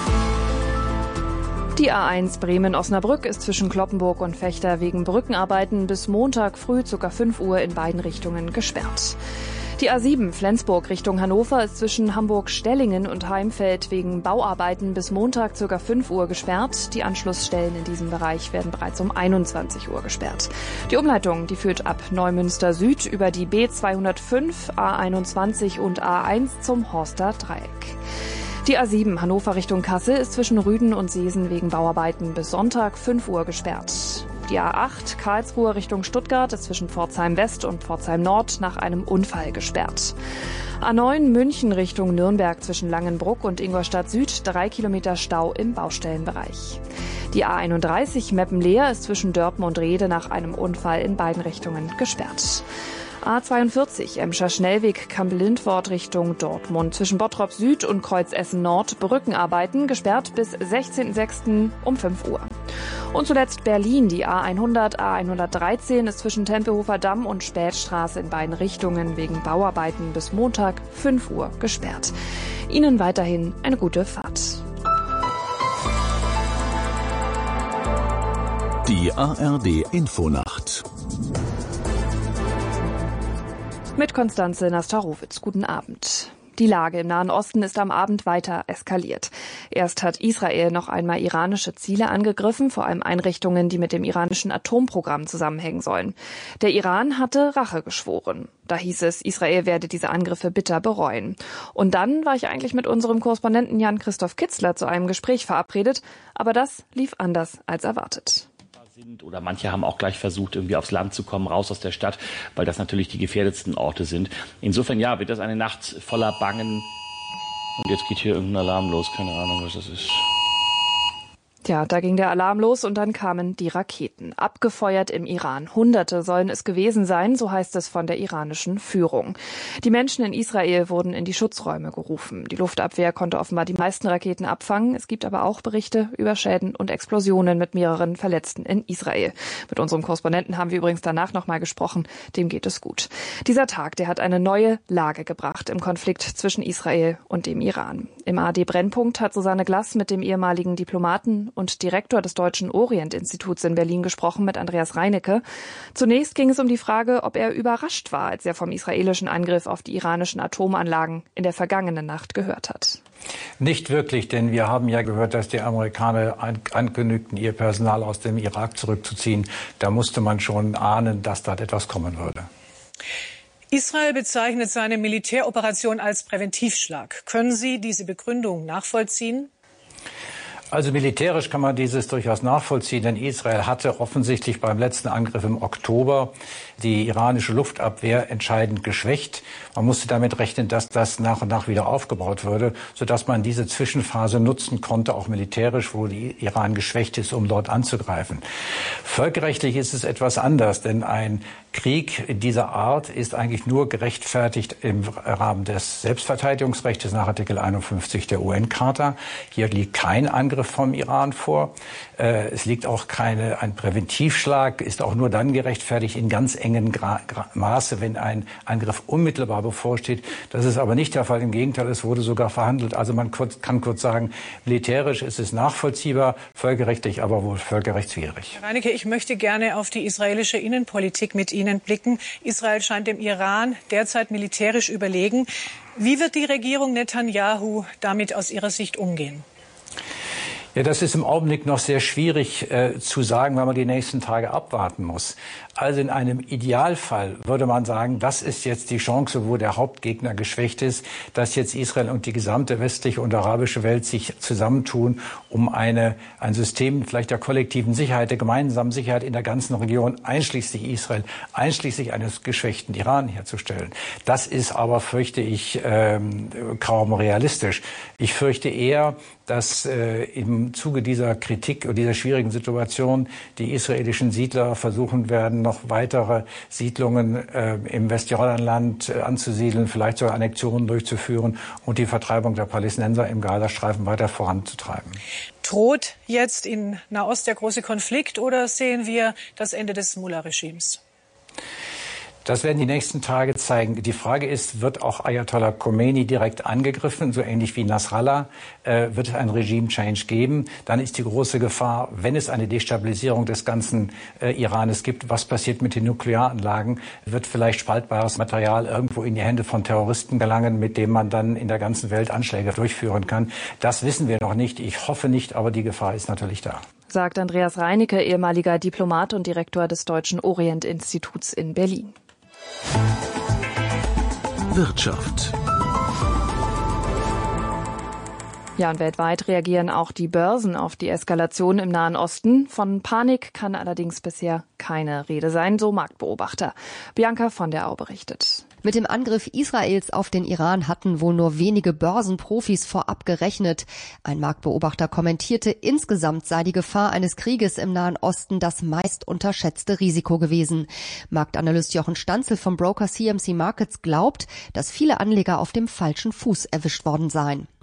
Die A1 Bremen-Osnabrück ist zwischen Cloppenburg und Vechta wegen Brückenarbeiten bis Montag früh ca. 5 Uhr in beiden Richtungen gesperrt. Die A7 Flensburg Richtung Hannover ist zwischen Hamburg-Stellingen und Heimfeld wegen Bauarbeiten bis Montag ca. 5 Uhr gesperrt. Die Anschlussstellen in diesem Bereich werden bereits um 21 Uhr gesperrt. Die Umleitung, die führt ab Neumünster Süd über die B205, A21 und A1 zum Horster Dreieck. Die A7 Hannover Richtung Kassel ist zwischen Rüden und Seesen wegen Bauarbeiten bis Sonntag 5 Uhr gesperrt. Die A8 Karlsruhe Richtung Stuttgart ist zwischen Pforzheim West und Pforzheim Nord nach einem Unfall gesperrt. A9 München Richtung Nürnberg zwischen Langenbruck und Ingolstadt Süd 3 Kilometer Stau im Baustellenbereich. Die A31 Meppen-Leer ist zwischen Dörpen und Rehde nach einem Unfall in beiden Richtungen gesperrt. A42 Emscher Schnellweg Kampel-Lindwort Richtung Dortmund zwischen Bottrop Süd und Kreuzessen Nord Brückenarbeiten gesperrt bis 16.06. um 5 Uhr. Und zuletzt Berlin, die A100, A113 ist zwischen Tempelhofer Damm und Spätstraße in beiden Richtungen wegen Bauarbeiten bis Montag 5 Uhr gesperrt. Ihnen weiterhin eine gute Fahrt. Die ARD Infonacht. Mit Konstanze Nastarowitz. Guten Abend. Die Lage im Nahen Osten ist am Abend weiter eskaliert. Erst hat Israel noch einmal iranische Ziele angegriffen, vor allem Einrichtungen, die mit dem iranischen Atomprogramm zusammenhängen sollen. Der Iran hatte Rache geschworen. Da hieß es, Israel werde diese Angriffe bitter bereuen. Und dann war ich eigentlich mit unserem Korrespondenten Jan-Christoph Kitzler zu einem Gespräch verabredet, aber das lief anders als erwartet. Oder manche haben auch gleich versucht, irgendwie aufs Land zu kommen, raus aus der Stadt, weil das natürlich die gefährdetsten Orte sind. Insofern, ja, wird das eine Nacht voller Bangen. Und jetzt geht hier irgendein Alarm los, keine Ahnung, was das ist. Tja, da ging der Alarm los und dann kamen die Raketen. Abgefeuert im Iran. Hunderte sollen es gewesen sein, so heißt es von der iranischen Führung. Die Menschen in Israel wurden in die Schutzräume gerufen. Die Luftabwehr konnte offenbar die meisten Raketen abfangen. Es gibt aber auch Berichte über Schäden und Explosionen mit mehreren Verletzten in Israel. Mit unserem Korrespondenten haben wir übrigens danach nochmal gesprochen. Dem geht es gut. Dieser Tag, der hat eine neue Lage gebracht im Konflikt zwischen Israel und dem Iran. Im ARD Brennpunkt hat Susanne Glass mit dem ehemaligen Diplomaten und Direktor des Deutschen Orient-Instituts in Berlin gesprochen, mit Andreas Reinecke. Zunächst ging es um die Frage, ob er überrascht war, als er vom israelischen Angriff auf die iranischen Atomanlagen in der vergangenen Nacht gehört hat. Nicht wirklich, denn wir haben ja gehört, dass die Amerikaner ankündigten, ihr Personal aus dem Irak zurückzuziehen. Da musste man schon ahnen, dass dort etwas kommen würde. Israel bezeichnet seine Militäroperation als Präventivschlag. Können Sie diese Begründung nachvollziehen? Also militärisch kann man dieses durchaus nachvollziehen, denn Israel hatte offensichtlich beim letzten Angriff im Oktober die iranische Luftabwehr entscheidend geschwächt. Man musste damit rechnen, dass das nach und nach wieder aufgebaut würde, sodass man diese Zwischenphase nutzen konnte, auch militärisch, wo die Iran geschwächt ist, um dort anzugreifen. Völkerrechtlich ist es etwas anders, denn ein Krieg dieser Art ist eigentlich nur gerechtfertigt im Rahmen des Selbstverteidigungsrechts nach Artikel 51 der UN-Charta. Hier liegt kein Angriff vom Iran vor. Es liegt auch ein Präventivschlag, ist auch nur dann gerechtfertigt in ganz engen Maße, wenn ein Angriff unmittelbar bevorsteht. Das ist aber nicht der Fall. Im Gegenteil, es wurde sogar verhandelt. Also man kann kurz sagen, militärisch ist es nachvollziehbar, völkerrechtlich aber wohl völkerrechtswidrig. Herr Reinecke, ich möchte gerne auf die israelische Innenpolitik mit Ihnen blicken. Israel scheint dem Iran derzeit militärisch überlegen. Wie wird die Regierung Netanyahu damit aus Ihrer Sicht umgehen? Ja, das ist im Augenblick noch sehr schwierig zu sagen, weil man die nächsten Tage abwarten muss. Also in einem Idealfall würde man sagen, das ist jetzt die Chance, wo der Hauptgegner geschwächt ist, dass jetzt Israel und die gesamte westliche und arabische Welt sich zusammentun, um ein System vielleicht der kollektiven Sicherheit, der gemeinsamen Sicherheit in der ganzen Region, einschließlich Israel, einschließlich eines geschwächten Iran herzustellen. Das ist aber, fürchte ich, kaum realistisch. Ich fürchte eher, dass im Zuge dieser Kritik und dieser schwierigen Situation die israelischen Siedler versuchen werden, noch weitere Siedlungen im Westjordanland anzusiedeln, vielleicht sogar Annexionen durchzuführen und die Vertreibung der Palästinenser im Gazastreifen weiter voranzutreiben. Droht jetzt in Nahost der große Konflikt oder sehen wir das Ende des Mullah-Regimes? Das werden die nächsten Tage zeigen. Die Frage ist, wird auch Ayatollah Khomeini direkt angegriffen, so ähnlich wie Nasrallah? Wird es einen Regime-Change geben? Dann ist die große Gefahr, wenn es eine Destabilisierung des ganzen Iranes gibt, was passiert mit den Nuklearanlagen? Wird vielleicht spaltbares Material irgendwo in die Hände von Terroristen gelangen, mit dem man dann in der ganzen Welt Anschläge durchführen kann? Das wissen wir noch nicht. Ich hoffe nicht, aber die Gefahr ist natürlich da. Sagt Andreas Reinecke, ehemaliger Diplomat und Direktor des Deutschen Orient-Instituts in Berlin. Wirtschaft. Ja, und weltweit reagieren auch die Börsen auf die Eskalation im Nahen Osten. Von Panik kann allerdings bisher keine Rede sein, so Marktbeobachter. Bianca von der Au berichtet. Mit dem Angriff Israels auf den Iran hatten wohl nur wenige Börsenprofis vorab gerechnet. Ein Marktbeobachter kommentierte, insgesamt sei die Gefahr eines Krieges im Nahen Osten das meist unterschätzte Risiko gewesen. Marktanalyst Jochen Stanzel vom Broker CMC Markets glaubt, dass viele Anleger auf dem falschen Fuß erwischt worden seien.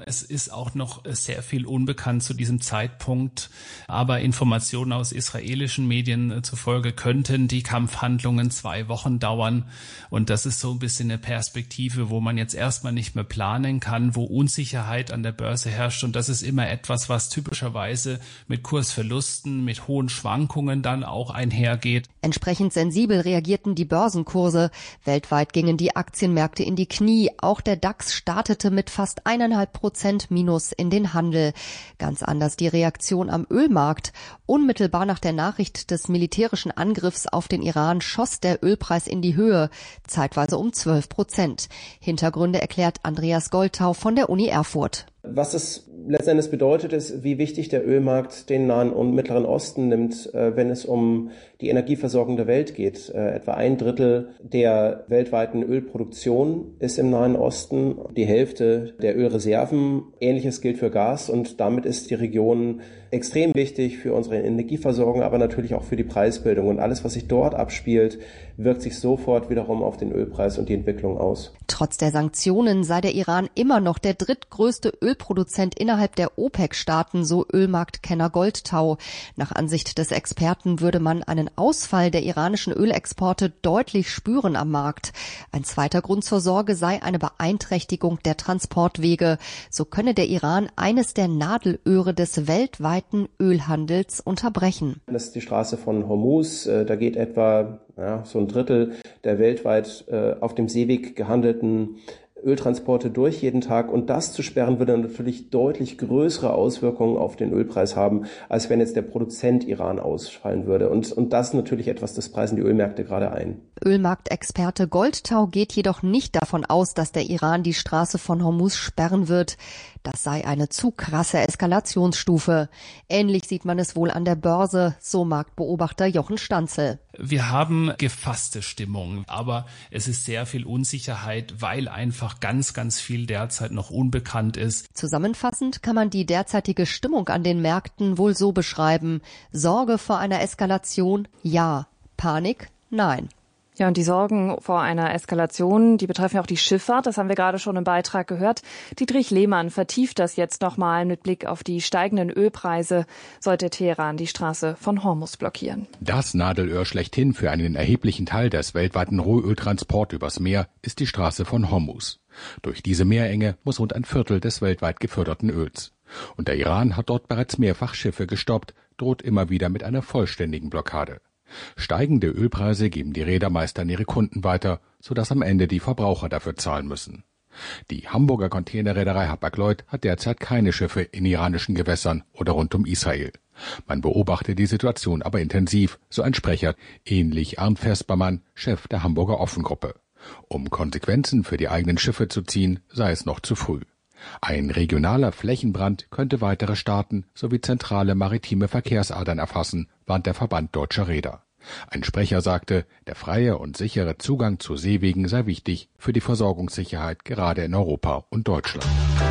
Es ist auch noch sehr viel unbekannt zu diesem Zeitpunkt, aber Informationen aus israelischen Medien zufolge könnten die Kampfhandlungen 2 Wochen dauern. Und das ist so ein bisschen eine Perspektive, wo man jetzt erstmal nicht mehr planen kann, wo Unsicherheit an der Börse herrscht. Und das ist immer etwas, was typischerweise mit Kursverlusten, mit hohen Schwankungen dann auch einhergeht. Entsprechend sensibel reagierten die Börsenkurse. Weltweit gingen die Aktienmärkte in die Knie. Auch der DAX startete mit fast 1,5% Minus in den Handel. Ganz anders die Reaktion am Ölmarkt. Unmittelbar nach der Nachricht des militärischen Angriffs auf den Iran schoss der Ölpreis in die Höhe, zeitweise um 12%. Hintergründe erklärt Andreas Goldtau von der Uni Erfurt. Was es letztendlich bedeutet, ist, wie wichtig der Ölmarkt den Nahen und Mittleren Osten nimmt, wenn es um die Energieversorgung der Welt geht. Etwa 1/3 der weltweiten Ölproduktion ist im Nahen Osten, die Hälfte der Ölreserven. Ähnliches gilt für Gas und damit ist die Region extrem wichtig für unsere Energieversorgung, aber natürlich auch für die Preisbildung. Und alles, was sich dort abspielt, wirkt sich sofort wiederum auf den Ölpreis und die Entwicklung aus. Trotz der Sanktionen sei der Iran immer noch der drittgrößte Ölproduzent innerhalb der OPEC-Staaten, so Ölmarktkenner Goldtau. Nach Ansicht des Experten würde man einen Ausfall der iranischen Ölexporte deutlich spüren am Markt. Ein zweiter Grund zur Sorge sei eine Beeinträchtigung der Transportwege. So könne der Iran eines der Nadelöhre des weltweiten Ölhandels unterbrechen. Das ist die Straße von Hormuz. Da geht etwa so 1/3 der weltweit auf dem Seeweg gehandelten Öltransporte durch jeden Tag, und das zu sperren würde natürlich deutlich größere Auswirkungen auf den Ölpreis haben, als wenn jetzt der Produzent Iran ausfallen würde. Und das ist natürlich etwas, das preisen die Ölmärkte gerade ein. Ölmarktexperte Goldtau geht jedoch nicht davon aus, dass der Iran die Straße von Hormuz sperren wird. Das sei eine zu krasse Eskalationsstufe. Ähnlich sieht man es wohl an der Börse, so Marktbeobachter Jochen Stanzel. Wir haben gefasste Stimmung, aber es ist sehr viel Unsicherheit, weil einfach ganz, ganz viel derzeit noch unbekannt ist. Zusammenfassend kann man die derzeitige Stimmung an den Märkten wohl so beschreiben: Sorge vor einer Eskalation, ja. Panik, nein. Ja, und die Sorgen vor einer Eskalation, die betreffen auch die Schifffahrt. Das haben wir gerade schon im Beitrag gehört. Dietrich Lehmann vertieft das jetzt nochmal mit Blick auf die steigenden Ölpreise. Sollte Teheran die Straße von Hormuz blockieren. Das Nadelöhr schlechthin für einen erheblichen Teil des weltweiten Rohöltransports übers Meer ist die Straße von Hormuz. Durch diese Meerenge muss rund 1/4 des weltweit geförderten Öls. Und der Iran hat dort bereits mehrfach Schiffe gestoppt, droht immer wieder mit einer vollständigen Blockade. Steigende Ölpreise geben die Reedermeister an ihre Kunden weiter, sodass am Ende die Verbraucher dafür zahlen müssen. Die Hamburger Containerreederei Hapag-Lloyd hat derzeit keine Schiffe in iranischen Gewässern oder rund um Israel. Man beobachtet die Situation aber intensiv, so ein Sprecher, ähnlich Arndt Vespermann, Chef der Hamburger Offengruppe. Um Konsequenzen für die eigenen Schiffe zu ziehen, sei es noch zu früh. Ein regionaler Flächenbrand könnte weitere Staaten sowie zentrale maritime Verkehrsadern erfassen, warnt der Verband Deutscher Reeder. Ein Sprecher sagte, der freie und sichere Zugang zu Seewegen sei wichtig für die Versorgungssicherheit gerade in Europa und Deutschland.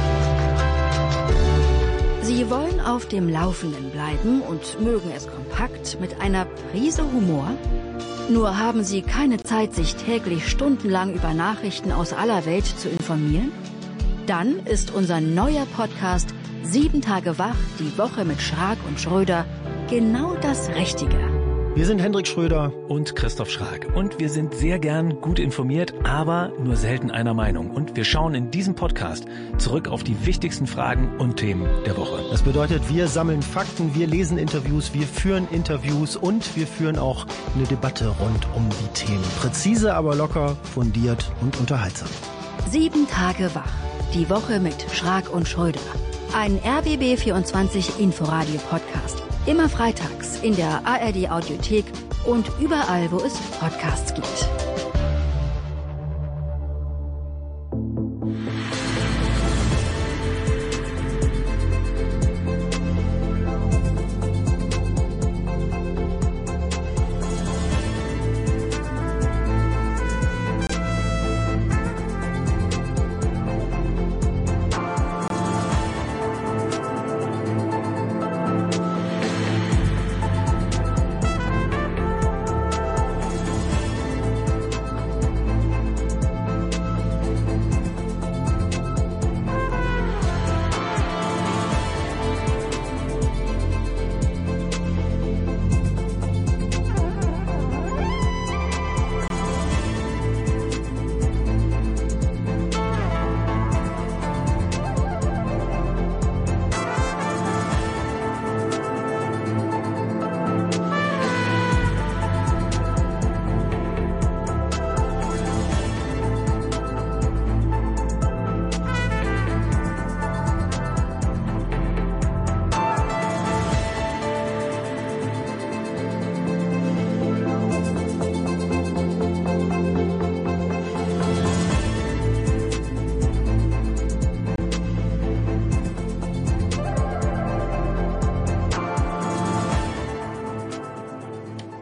Sie wollen auf dem Laufenden bleiben und mögen es kompakt mit einer Prise Humor? Nur haben Sie keine Zeit, sich täglich stundenlang über Nachrichten aus aller Welt zu informieren? Dann ist unser neuer Podcast 7 Tage wach, die Woche mit Schrag und Schröder genau das Richtige. Wir sind Hendrik Schröder und Christoph Schrag und wir sind sehr gern gut informiert, aber nur selten einer Meinung. Und wir schauen in diesem Podcast zurück auf die wichtigsten Fragen und Themen der Woche. Das bedeutet, wir sammeln Fakten, wir lesen Interviews, wir führen Interviews und wir führen auch eine Debatte rund um die Themen. Präzise, aber locker, fundiert und unterhaltsam. 7 Tage wach. Die Woche mit Schrag und Schröder. Ein RBB24 Inforadio-Podcast. Immer freitags in der ARD-Audiothek und überall, wo es Podcasts gibt.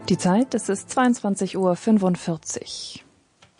Die Zeit, es ist 22:45 Uhr.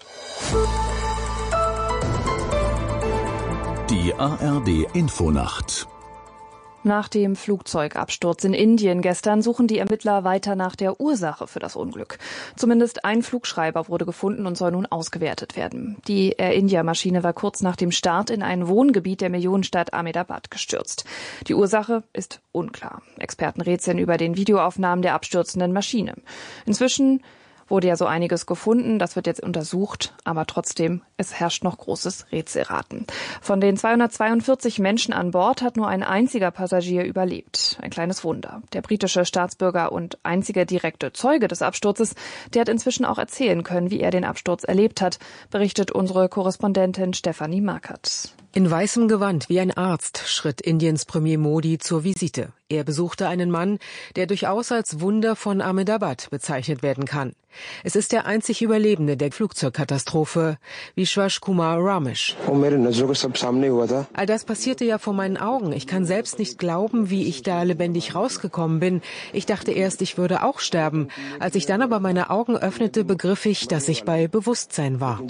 Die ARD Infonacht. Nach dem Flugzeugabsturz in Indien gestern suchen die Ermittler weiter nach der Ursache für das Unglück. Zumindest ein Flugschreiber wurde gefunden und soll nun ausgewertet werden. Die Air India-Maschine war kurz nach dem Start in ein Wohngebiet der Millionenstadt Ahmedabad gestürzt. Die Ursache ist unklar. Experten rätseln über den Videoaufnahmen der abstürzenden Maschine. Inzwischen wurde ja so einiges gefunden, das wird jetzt untersucht, aber trotzdem, es herrscht noch großes Rätselraten. Von den 242 Menschen an Bord hat nur ein einziger Passagier überlebt. Ein kleines Wunder. Der britische Staatsbürger und einzige direkte Zeuge des Absturzes, der hat inzwischen auch erzählen können, wie er den Absturz erlebt hat, berichtet unsere Korrespondentin Stefanie Markert. In weißem Gewand wie ein Arzt schritt Indiens Premier Modi zur Visite. Er besuchte einen Mann, der durchaus als Wunder von Ahmedabad bezeichnet werden kann. Es ist der einzig Überlebende der Flugzeugkatastrophe, Vishwas Kumar Ramesh. All das passierte ja vor meinen Augen. Ich kann selbst nicht glauben, wie ich da lebendig rausgekommen bin. Ich dachte erst, ich würde auch sterben. Als ich dann aber meine Augen öffnete, begriff ich, dass ich bei Bewusstsein war.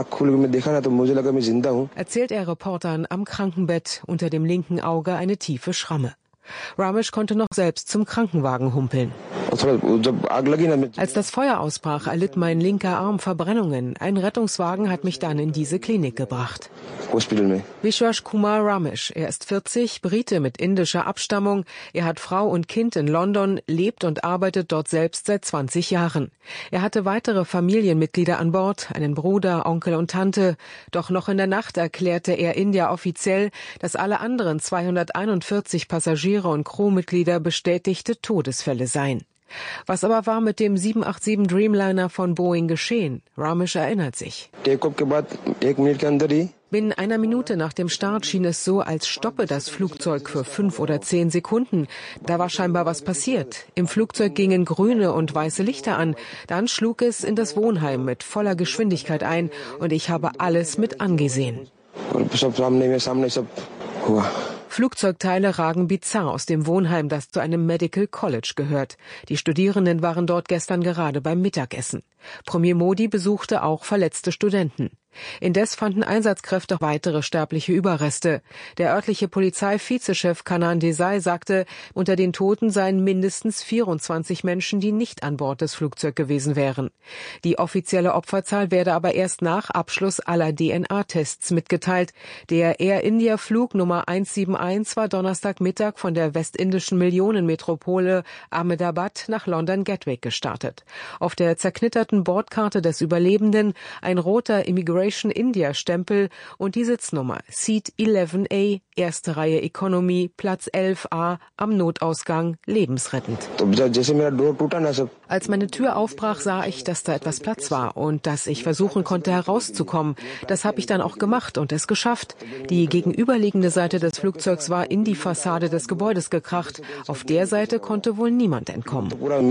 Erzählt er Reportern am Krankenbett, unter dem linken Auge eine tiefe Schramme. Ramesh konnte noch selbst zum Krankenwagen humpeln. Als das Feuer ausbrach, erlitt mein linker Arm Verbrennungen. Ein Rettungswagen hat mich dann in diese Klinik gebracht. Vishwas Kumar Ramesh, er ist 40, Brite mit indischer Abstammung. Er hat Frau und Kind in London, lebt und arbeitet dort selbst seit 20 Jahren. Er hatte weitere Familienmitglieder an Bord, einen Bruder, Onkel und Tante. Doch noch in der Nacht erklärte Air India offiziell, dass alle anderen 241 Passagiere und Crewmitglieder bestätigte Todesfälle seien. Was aber war mit dem 787 Dreamliner von Boeing geschehen? Ramesh erinnert sich. Binnen einer Minute nach dem Start schien es so, als stoppe das Flugzeug für 5 oder 10 Sekunden. Da war scheinbar was passiert. Im Flugzeug gingen grüne und weiße Lichter an. Dann schlug es in das Wohnheim mit voller Geschwindigkeit ein und ich habe alles mit angesehen. Flugzeugteile ragen bizarr aus dem Wohnheim, das zu einem Medical College gehört. Die Studierenden waren dort gestern gerade beim Mittagessen. Premier Modi besuchte auch verletzte Studenten. Indes fanden Einsatzkräfte weitere sterbliche Überreste. Der örtliche Polizei-Vizechef Kanan Desai sagte, unter den Toten seien mindestens 24 Menschen, die nicht an Bord des Flugzeugs gewesen wären. Die offizielle Opferzahl werde aber erst nach Abschluss aller DNA-Tests mitgeteilt. Der Air India Flug Nummer 171 war Donnerstagmittag von der westindischen Millionenmetropole Ahmedabad nach London Gatwick gestartet. Auf der zerknitterten Bordkarte des Überlebenden ein roter Immigration India Stempel und die Sitznummer Seat 11A, erste Reihe Economy, Platz 11A, am Notausgang, lebensrettend. Als meine Tür aufbrach, sah ich, dass da etwas Platz war und dass ich versuchen konnte herauszukommen. Das habe ich dann auch gemacht und es geschafft. Die gegenüberliegende Seite des Flugzeugs war in die Fassade des Gebäudes gekracht. Auf der Seite konnte wohl niemand entkommen.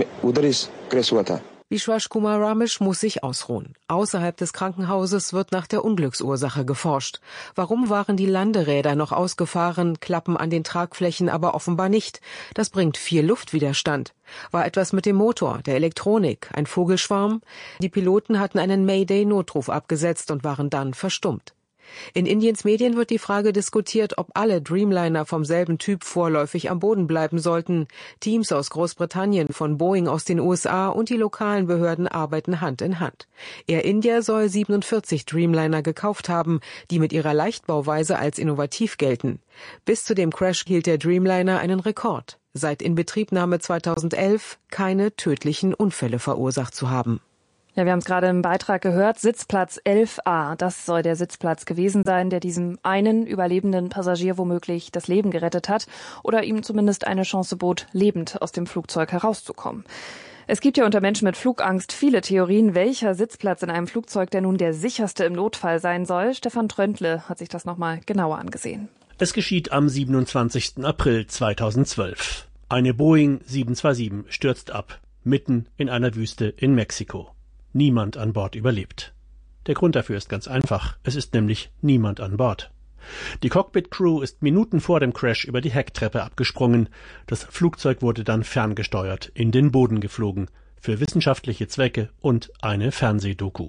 Vishwas Kumar Ramesh muss sich ausruhen. Außerhalb des Krankenhauses wird nach der Unglücksursache geforscht. Warum waren die Landeräder noch ausgefahren, Klappen an den Tragflächen aber offenbar nicht? Das bringt viel Luftwiderstand. War etwas mit dem Motor, der Elektronik, ein Vogelschwarm? Die Piloten hatten einen Mayday-Notruf abgesetzt und waren dann verstummt. In Indiens Medien wird die Frage diskutiert, ob alle Dreamliner vom selben Typ vorläufig am Boden bleiben sollten. Teams aus Großbritannien, von Boeing aus den USA und die lokalen Behörden arbeiten Hand in Hand. Air India soll 47 Dreamliner gekauft haben, die mit ihrer Leichtbauweise als innovativ gelten. Bis zu dem Crash hielt der Dreamliner einen Rekord. Seit Inbetriebnahme 2011 keine tödlichen Unfälle verursacht zu haben. Ja, wir haben es gerade im Beitrag gehört, Sitzplatz 11a, das soll der Sitzplatz gewesen sein, der diesem einen überlebenden Passagier womöglich das Leben gerettet hat oder ihm zumindest eine Chance bot, lebend aus dem Flugzeug herauszukommen. Es gibt ja unter Menschen mit Flugangst viele Theorien, welcher Sitzplatz in einem Flugzeug der nun der sicherste im Notfall sein soll. Stefan Tröntle hat sich das nochmal genauer angesehen. Es geschieht am 27. April 2012. Eine Boeing 727 stürzt ab, mitten in einer Wüste in Mexiko. Niemand an Bord überlebt. Der Grund dafür ist ganz einfach. Es ist nämlich niemand an Bord. Die Cockpit-Crew ist Minuten vor dem Crash über die Hecktreppe abgesprungen. Das Flugzeug wurde dann ferngesteuert in den Boden geflogen. für wissenschaftliche Zwecke und eine Fernsehdoku.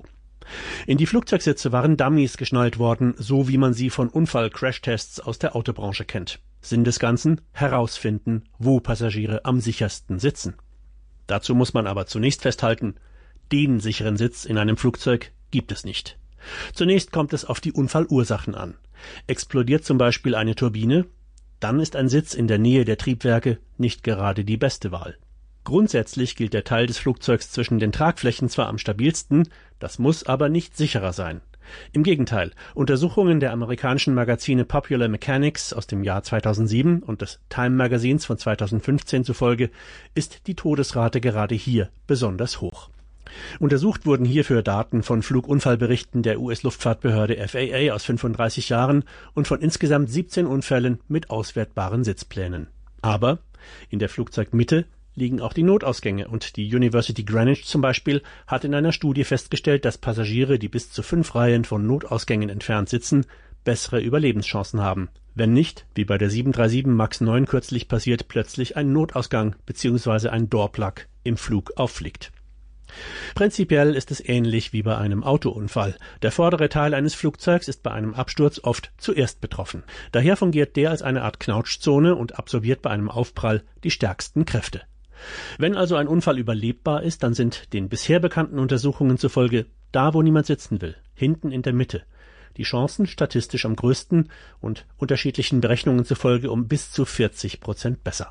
In die Flugzeugsitze waren Dummies geschnallt worden, so wie man sie von Unfall-Crashtests aus der Autobranche kennt. Sinn des Ganzen: herausfinden, wo Passagiere am sichersten sitzen. Dazu muss man aber zunächst festhalten, den sicheren Sitz in einem Flugzeug gibt es nicht. Zunächst kommt es auf die Unfallursachen an. Explodiert zum Beispiel eine Turbine, dann ist ein Sitz in der Nähe der Triebwerke nicht gerade die beste Wahl. Grundsätzlich gilt der Teil des Flugzeugs zwischen den Tragflächen zwar am stabilsten, das muss aber nicht sicherer sein. Im Gegenteil, Untersuchungen der amerikanischen Magazine Popular Mechanics aus dem Jahr 2007 und des Time Magazins von 2015 zufolge ist die Todesrate gerade hier besonders hoch. Untersucht wurden hierfür Daten von Flugunfallberichten der US-Luftfahrtbehörde FAA aus 35 Jahren und von insgesamt 17 Unfällen mit auswertbaren Sitzplänen. Aber in der Flugzeugmitte liegen auch die Notausgänge, und die University Greenwich zum Beispiel hat in einer Studie festgestellt, dass Passagiere, die bis zu 5 Reihen von Notausgängen entfernt sitzen, bessere Überlebenschancen haben. Wenn nicht, wie bei der 737 MAX 9 kürzlich passiert, plötzlich ein Notausgang bzw. ein Doorplug im Flug auffliegt. Prinzipiell ist es ähnlich wie bei einem Autounfall. Der vordere Teil eines Flugzeugs ist bei einem Absturz oft zuerst betroffen. Daher fungiert der als eine Art Knautschzone und absorbiert bei einem Aufprall die stärksten Kräfte. Wenn also ein Unfall überlebbar ist, dann sind den bisher bekannten Untersuchungen zufolge da, wo niemand sitzen will, hinten in der Mitte, die Chancen statistisch am größten und unterschiedlichen Berechnungen zufolge um bis zu 40% besser.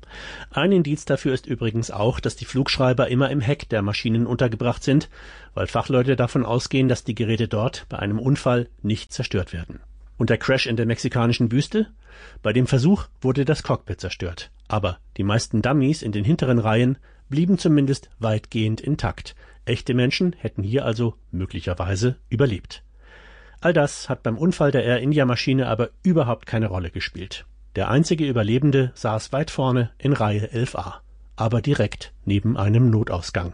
Ein Indiz dafür ist übrigens auch, dass die Flugschreiber immer im Heck der Maschinen untergebracht sind, weil Fachleute davon ausgehen, dass die Geräte dort bei einem Unfall nicht zerstört werden. Und der Crash in der mexikanischen Wüste? Bei dem Versuch wurde das Cockpit zerstört. Aber die meisten Dummies in den hinteren Reihen blieben zumindest weitgehend intakt. Echte Menschen hätten hier also möglicherweise überlebt. All das hat beim Unfall der Air India Maschine aber überhaupt keine Rolle gespielt. Der einzige Überlebende saß weit vorne in Reihe 11a, aber direkt neben einem Notausgang.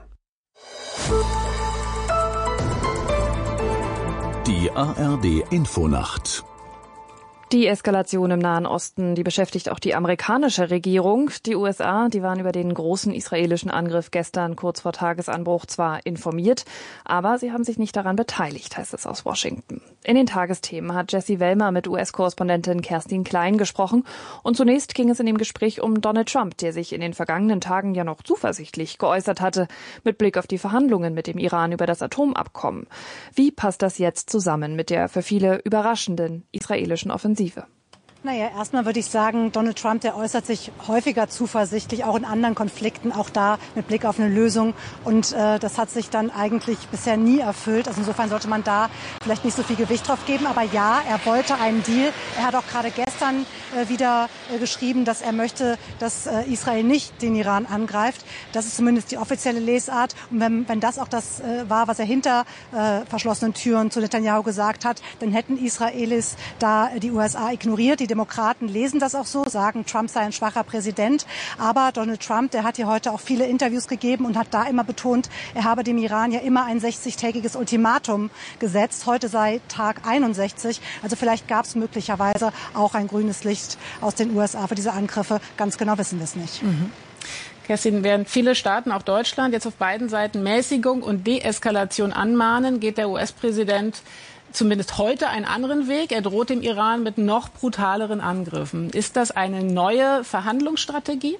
Die ARD Infonacht. Die Eskalation im Nahen Osten, die beschäftigt auch die amerikanische Regierung. Die USA, die waren über den großen israelischen Angriff gestern kurz vor Tagesanbruch zwar informiert, aber sie haben sich nicht daran beteiligt, heißt es aus Washington. In den Tagesthemen hat Jessie Wellmer mit US-Korrespondentin Kerstin Klein gesprochen. Und zunächst ging es in dem Gespräch um Donald Trump, der sich in den vergangenen Tagen ja noch zuversichtlich geäußert hatte, mit Blick auf die Verhandlungen mit dem Iran über das Atomabkommen. Wie passt das jetzt zusammen mit der für viele überraschenden israelischen Offensive? Naja, erstmal würde ich sagen, Donald Trump, der äußert sich häufiger zuversichtlich, auch in anderen Konflikten, auch da mit Blick auf eine Lösung. Und das hat sich dann eigentlich bisher nie erfüllt. Also insofern sollte man da vielleicht nicht so viel Gewicht drauf geben. Aber ja, er wollte einen Deal. Er hat auch gerade gestern wieder geschrieben, dass er möchte, dass Israel nicht den Iran angreift. Das ist zumindest die offizielle Lesart. Und wenn das auch das war, was er hinter verschlossenen Türen zu Netanyahu gesagt hat, dann hätten Israelis da die USA ignoriert. Die Demokraten lesen das auch so, sagen, Trump sei ein schwacher Präsident. Aber Donald Trump, der hat hier heute auch viele Interviews gegeben und hat da immer betont, er habe dem Iran ja immer ein 60-tägiges Ultimatum gesetzt. Heute sei Tag 61. Also vielleicht gab es möglicherweise auch ein grünes Licht aus den USA für diese Angriffe. Ganz genau wissen wir es nicht. Mhm. Kerstin, während viele Staaten, auch Deutschland, jetzt auf beiden Seiten Mäßigung und Deeskalation anmahnen, geht der US-Präsident zumindest heute einen anderen Weg. Er droht dem Iran mit noch brutaleren Angriffen. Ist das eine neue Verhandlungsstrategie?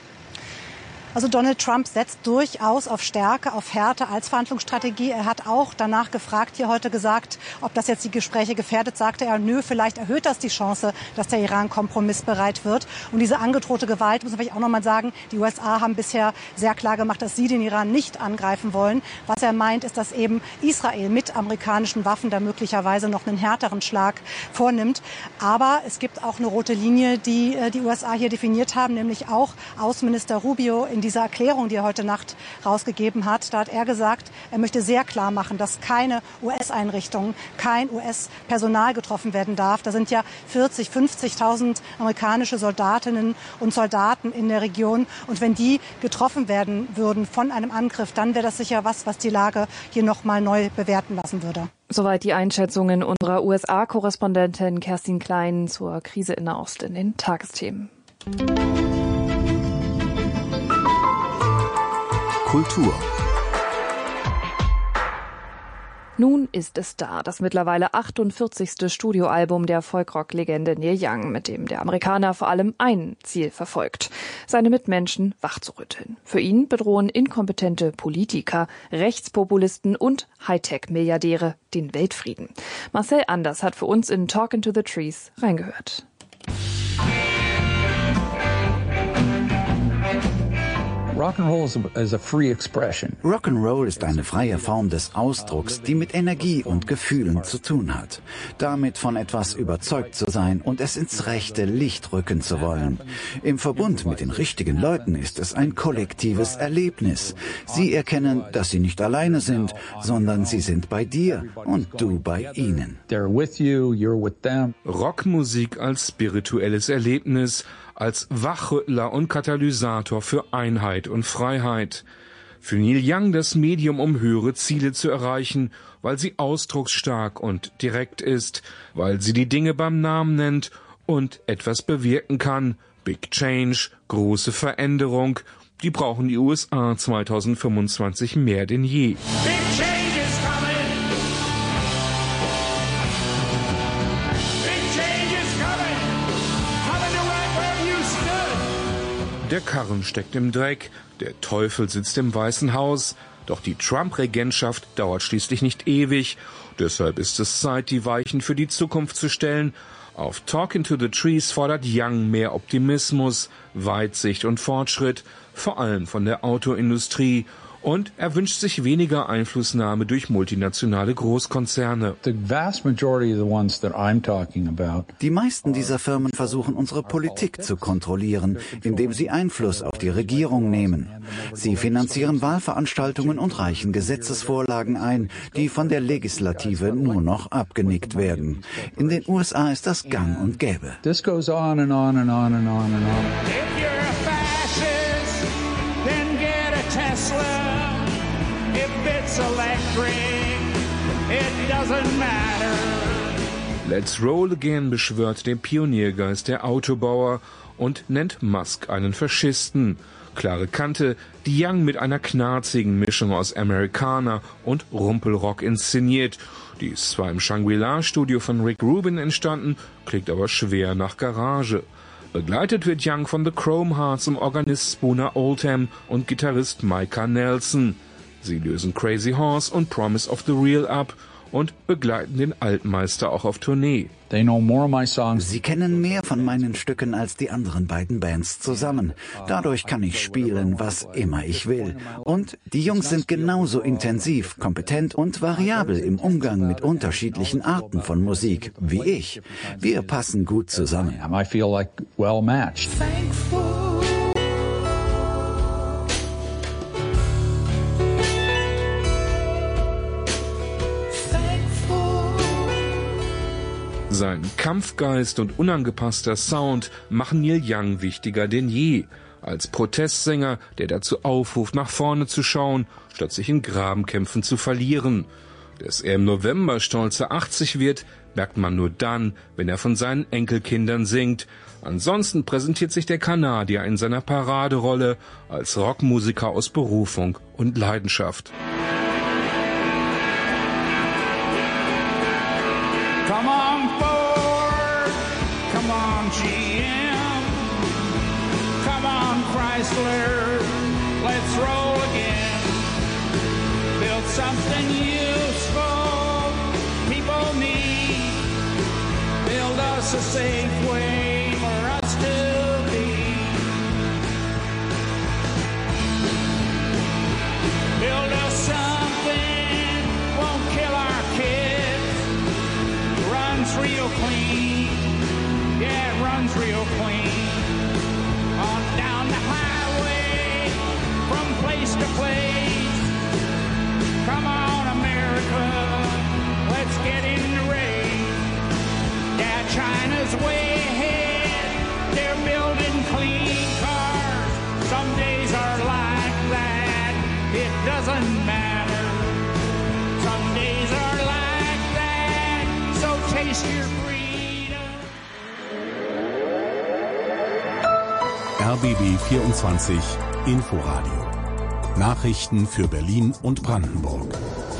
Also Donald Trump setzt durchaus auf Stärke, auf Härte als Verhandlungsstrategie. Er hat auch danach gefragt, hier heute gesagt, ob das jetzt die Gespräche gefährdet, sagte er, nö, vielleicht erhöht das die Chance, dass der Iran kompromissbereit wird. Und diese angedrohte Gewalt, muss man vielleicht auch noch mal sagen, die USA haben bisher sehr klar gemacht, dass sie den Iran nicht angreifen wollen. Was er meint, ist, dass eben Israel mit amerikanischen Waffen da möglicherweise noch einen härteren Schlag vornimmt. Aber es gibt auch eine rote Linie, die die USA hier definiert haben, nämlich auch Außenminister Rubio in dieser Erklärung, die er heute Nacht rausgegeben hat. Da hat er gesagt, er möchte sehr klar machen, dass keine US-Einrichtungen, kein US-Personal getroffen werden darf. Da sind ja 40.000, 50.000 amerikanische Soldatinnen und Soldaten in der Region. Und wenn die getroffen werden würden von einem Angriff, dann wäre das sicher was die Lage hier noch mal neu bewerten lassen würde. Soweit die Einschätzungen unserer USA-Korrespondentin Kerstin Klein zur Krise in Nahost in den Tagesthemen. Kultur. Nun ist es da, das mittlerweile 48. Studioalbum der Folkrock-Legende Neil Young, mit dem der Amerikaner vor allem ein Ziel verfolgt: seine Mitmenschen wachzurütteln. Für ihn bedrohen inkompetente Politiker, Rechtspopulisten und Hightech-Milliardäre den Weltfrieden. Marcel Anders hat für uns in Talking to the Trees reingehört. Rock'n'Roll ist eine freie Form des Ausdrucks, die mit Energie und Gefühlen zu tun hat. Damit von etwas überzeugt zu sein und es ins rechte Licht rücken zu wollen. Im Verbund mit den richtigen Leuten ist es ein kollektives Erlebnis. Sie erkennen, dass sie nicht alleine sind, sondern sie sind bei dir und du bei ihnen. Rockmusik als spirituelles Erlebnis, als Wachrüttler und Katalysator für Einheit und Freiheit. Für Neil Young das Medium, um höhere Ziele zu erreichen, weil sie ausdrucksstark und direkt ist, weil sie die Dinge beim Namen nennt und etwas bewirken kann. Big Change, große Veränderung, die brauchen die USA 2025 mehr denn je. Big change is coming. Big change is coming. Coming to right where you stood. Der Karren steckt im Dreck, der Teufel sitzt im Weißen Haus, doch die Trump-Regentschaft dauert schließlich nicht ewig. Deshalb ist es Zeit, die Weichen für die Zukunft zu stellen. Auf Talking to the Trees fordert Young mehr Optimismus, Weitsicht und Fortschritt, vor allem von der Autoindustrie. Und er wünscht sich weniger Einflussnahme durch multinationale Großkonzerne. Die meisten dieser Firmen versuchen, unsere Politik zu kontrollieren, indem sie Einfluss auf die Regierung nehmen. Sie finanzieren Wahlveranstaltungen und reichen Gesetzesvorlagen ein, die von der Legislative nur noch abgenickt werden. In den USA ist das gang und gäbe. This goes on and on and on and on and on. If you're a fascist, then get a Tesla. If it's electric, it doesn't matter. Let's Roll Again beschwört den Pioniergeist der Autobauer und nennt Musk einen Faschisten. Klare Kante, die Young mit einer knarzigen Mischung aus Amerikaner und Rumpelrock inszeniert. Die ist zwar im Shangri-La-Studio von Rick Rubin entstanden, klingt aber schwer nach Garage. Begleitet wird Young von The Chrome Hearts um Organist Spooner Oldham und Gitarrist Micah Nelson. Sie lösen Crazy Horse und Promise of the Real ab und begleiten den Altmeister auch auf Tournee. Sie kennen mehr von meinen Stücken als die anderen beiden Bands zusammen. Dadurch kann ich spielen, was immer ich will. Und die Jungs sind genauso intensiv, kompetent und variabel im Umgang mit unterschiedlichen Arten von Musik wie ich. Wir passen gut zusammen. I feel like well matched. Sein Kampfgeist und unangepasster Sound machen Neil Young wichtiger denn je. Als Protestsänger, der dazu aufruft, nach vorne zu schauen, statt sich in Grabenkämpfen zu verlieren. Dass er im November stolze 80 wird, merkt man nur dann, wenn er von seinen Enkelkindern singt. Ansonsten präsentiert sich der Kanadier in seiner Paraderolle als Rockmusiker aus Berufung und Leidenschaft. Come on Ford, come on GM, come on Chrysler, let's roll again. Build something useful people need. Build us a safe way for us to be. Build us something, won't kill our kids. Runs real clean, yeah, it runs real clean. On down the highway, from place to place. Come on, America, let's get in the race. Yeah, China's way ahead, they're building clean cars. Some days are like that, it doesn't matter. Some days are like that, so taste your freedom. RBB 24 Inforadio Nachrichten für Berlin und Brandenburg.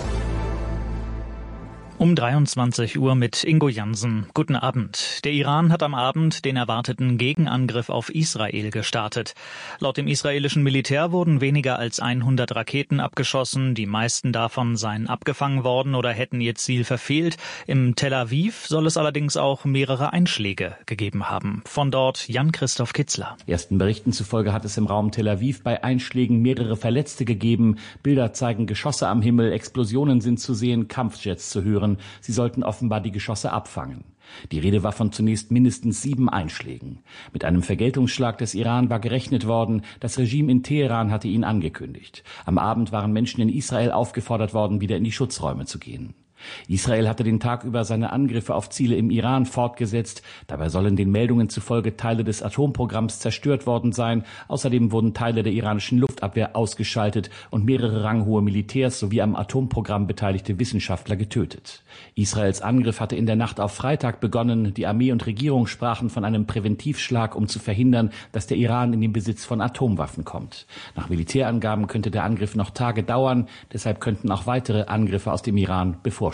Um 23 Uhr mit Ingo Jansen. Guten Abend. Der Iran hat am Abend den erwarteten Gegenangriff auf Israel gestartet. Laut dem israelischen Militär wurden weniger als 100 Raketen abgeschossen. Die meisten davon seien abgefangen worden oder hätten ihr Ziel verfehlt. Im Tel Aviv soll es allerdings auch mehrere Einschläge gegeben haben. Von dort Jan-Christoph Kitzler. Ersten Berichten zufolge hat es im Raum Tel Aviv bei Einschlägen mehrere Verletzte gegeben. Bilder zeigen Geschosse am Himmel, Explosionen sind zu sehen, Kampfjets zu hören. Sie sollten offenbar die Geschosse abfangen. Die Rede war von zunächst mindestens 7 Einschlägen. Mit einem Vergeltungsschlag des Iran war gerechnet worden. Das Regime in Teheran hatte ihn angekündigt. Am Abend waren Menschen in Israel aufgefordert worden, wieder in die Schutzräume zu gehen. Israel hatte den Tag über seine Angriffe auf Ziele im Iran fortgesetzt. Dabei sollen den Meldungen zufolge Teile des Atomprogramms zerstört worden sein. Außerdem wurden Teile der iranischen Luftabwehr ausgeschaltet und mehrere ranghohe Militärs sowie am Atomprogramm beteiligte Wissenschaftler getötet. Israels Angriff hatte in der Nacht auf Freitag begonnen. Die Armee und Regierung sprachen von einem Präventivschlag, um zu verhindern, dass der Iran in den Besitz von Atomwaffen kommt. Nach Militärangaben könnte der Angriff noch Tage dauern. Deshalb könnten auch weitere Angriffe aus dem Iran bevorstehen.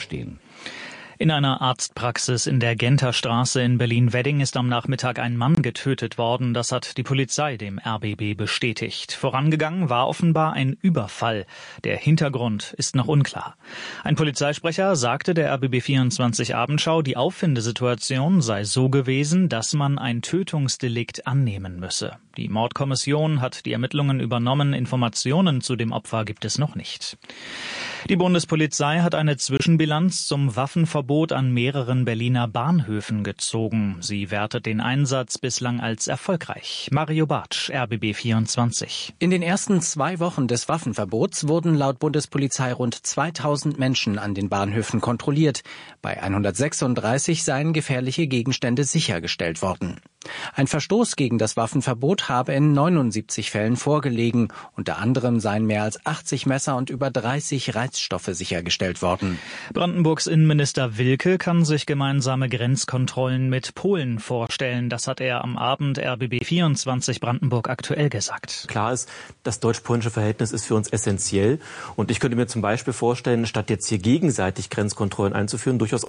In einer Arztpraxis in der Genter Straße in Berlin-Wedding ist am Nachmittag ein Mann getötet worden. Das hat die Polizei dem RBB bestätigt. Vorangegangen war offenbar ein Überfall. Der Hintergrund ist noch unklar. Ein Polizeisprecher sagte der RBB 24 Abendschau, die Auffindesituation sei so gewesen, dass man ein Tötungsdelikt annehmen müsse. Die Mordkommission hat die Ermittlungen übernommen. Informationen zu dem Opfer gibt es noch nicht. Die Bundespolizei hat eine Zwischenbilanz zum Waffenverbot an mehreren Berliner Bahnhöfen gezogen. Sie wertet den Einsatz bislang als erfolgreich. Mario Bartsch, RBB 24. In den ersten 2 Wochen des Waffenverbots wurden laut Bundespolizei rund 2000 Menschen an den Bahnhöfen kontrolliert. Bei 136 seien gefährliche Gegenstände sichergestellt worden. Ein Verstoß gegen das Waffenverbot habe in 79 Fällen vorgelegen. Unter anderem seien mehr als 80 Messer und über 30 Reizstoffe sichergestellt worden. Brandenburgs Innenminister Wilke kann sich gemeinsame Grenzkontrollen mit Polen vorstellen. Das hat er am Abend RBB 24 Brandenburg aktuell gesagt. Klar ist, das deutsch-polnische Verhältnis ist für uns essentiell. Und ich könnte mir zum Beispiel vorstellen, statt jetzt hier gegenseitig Grenzkontrollen einzuführen, durchaus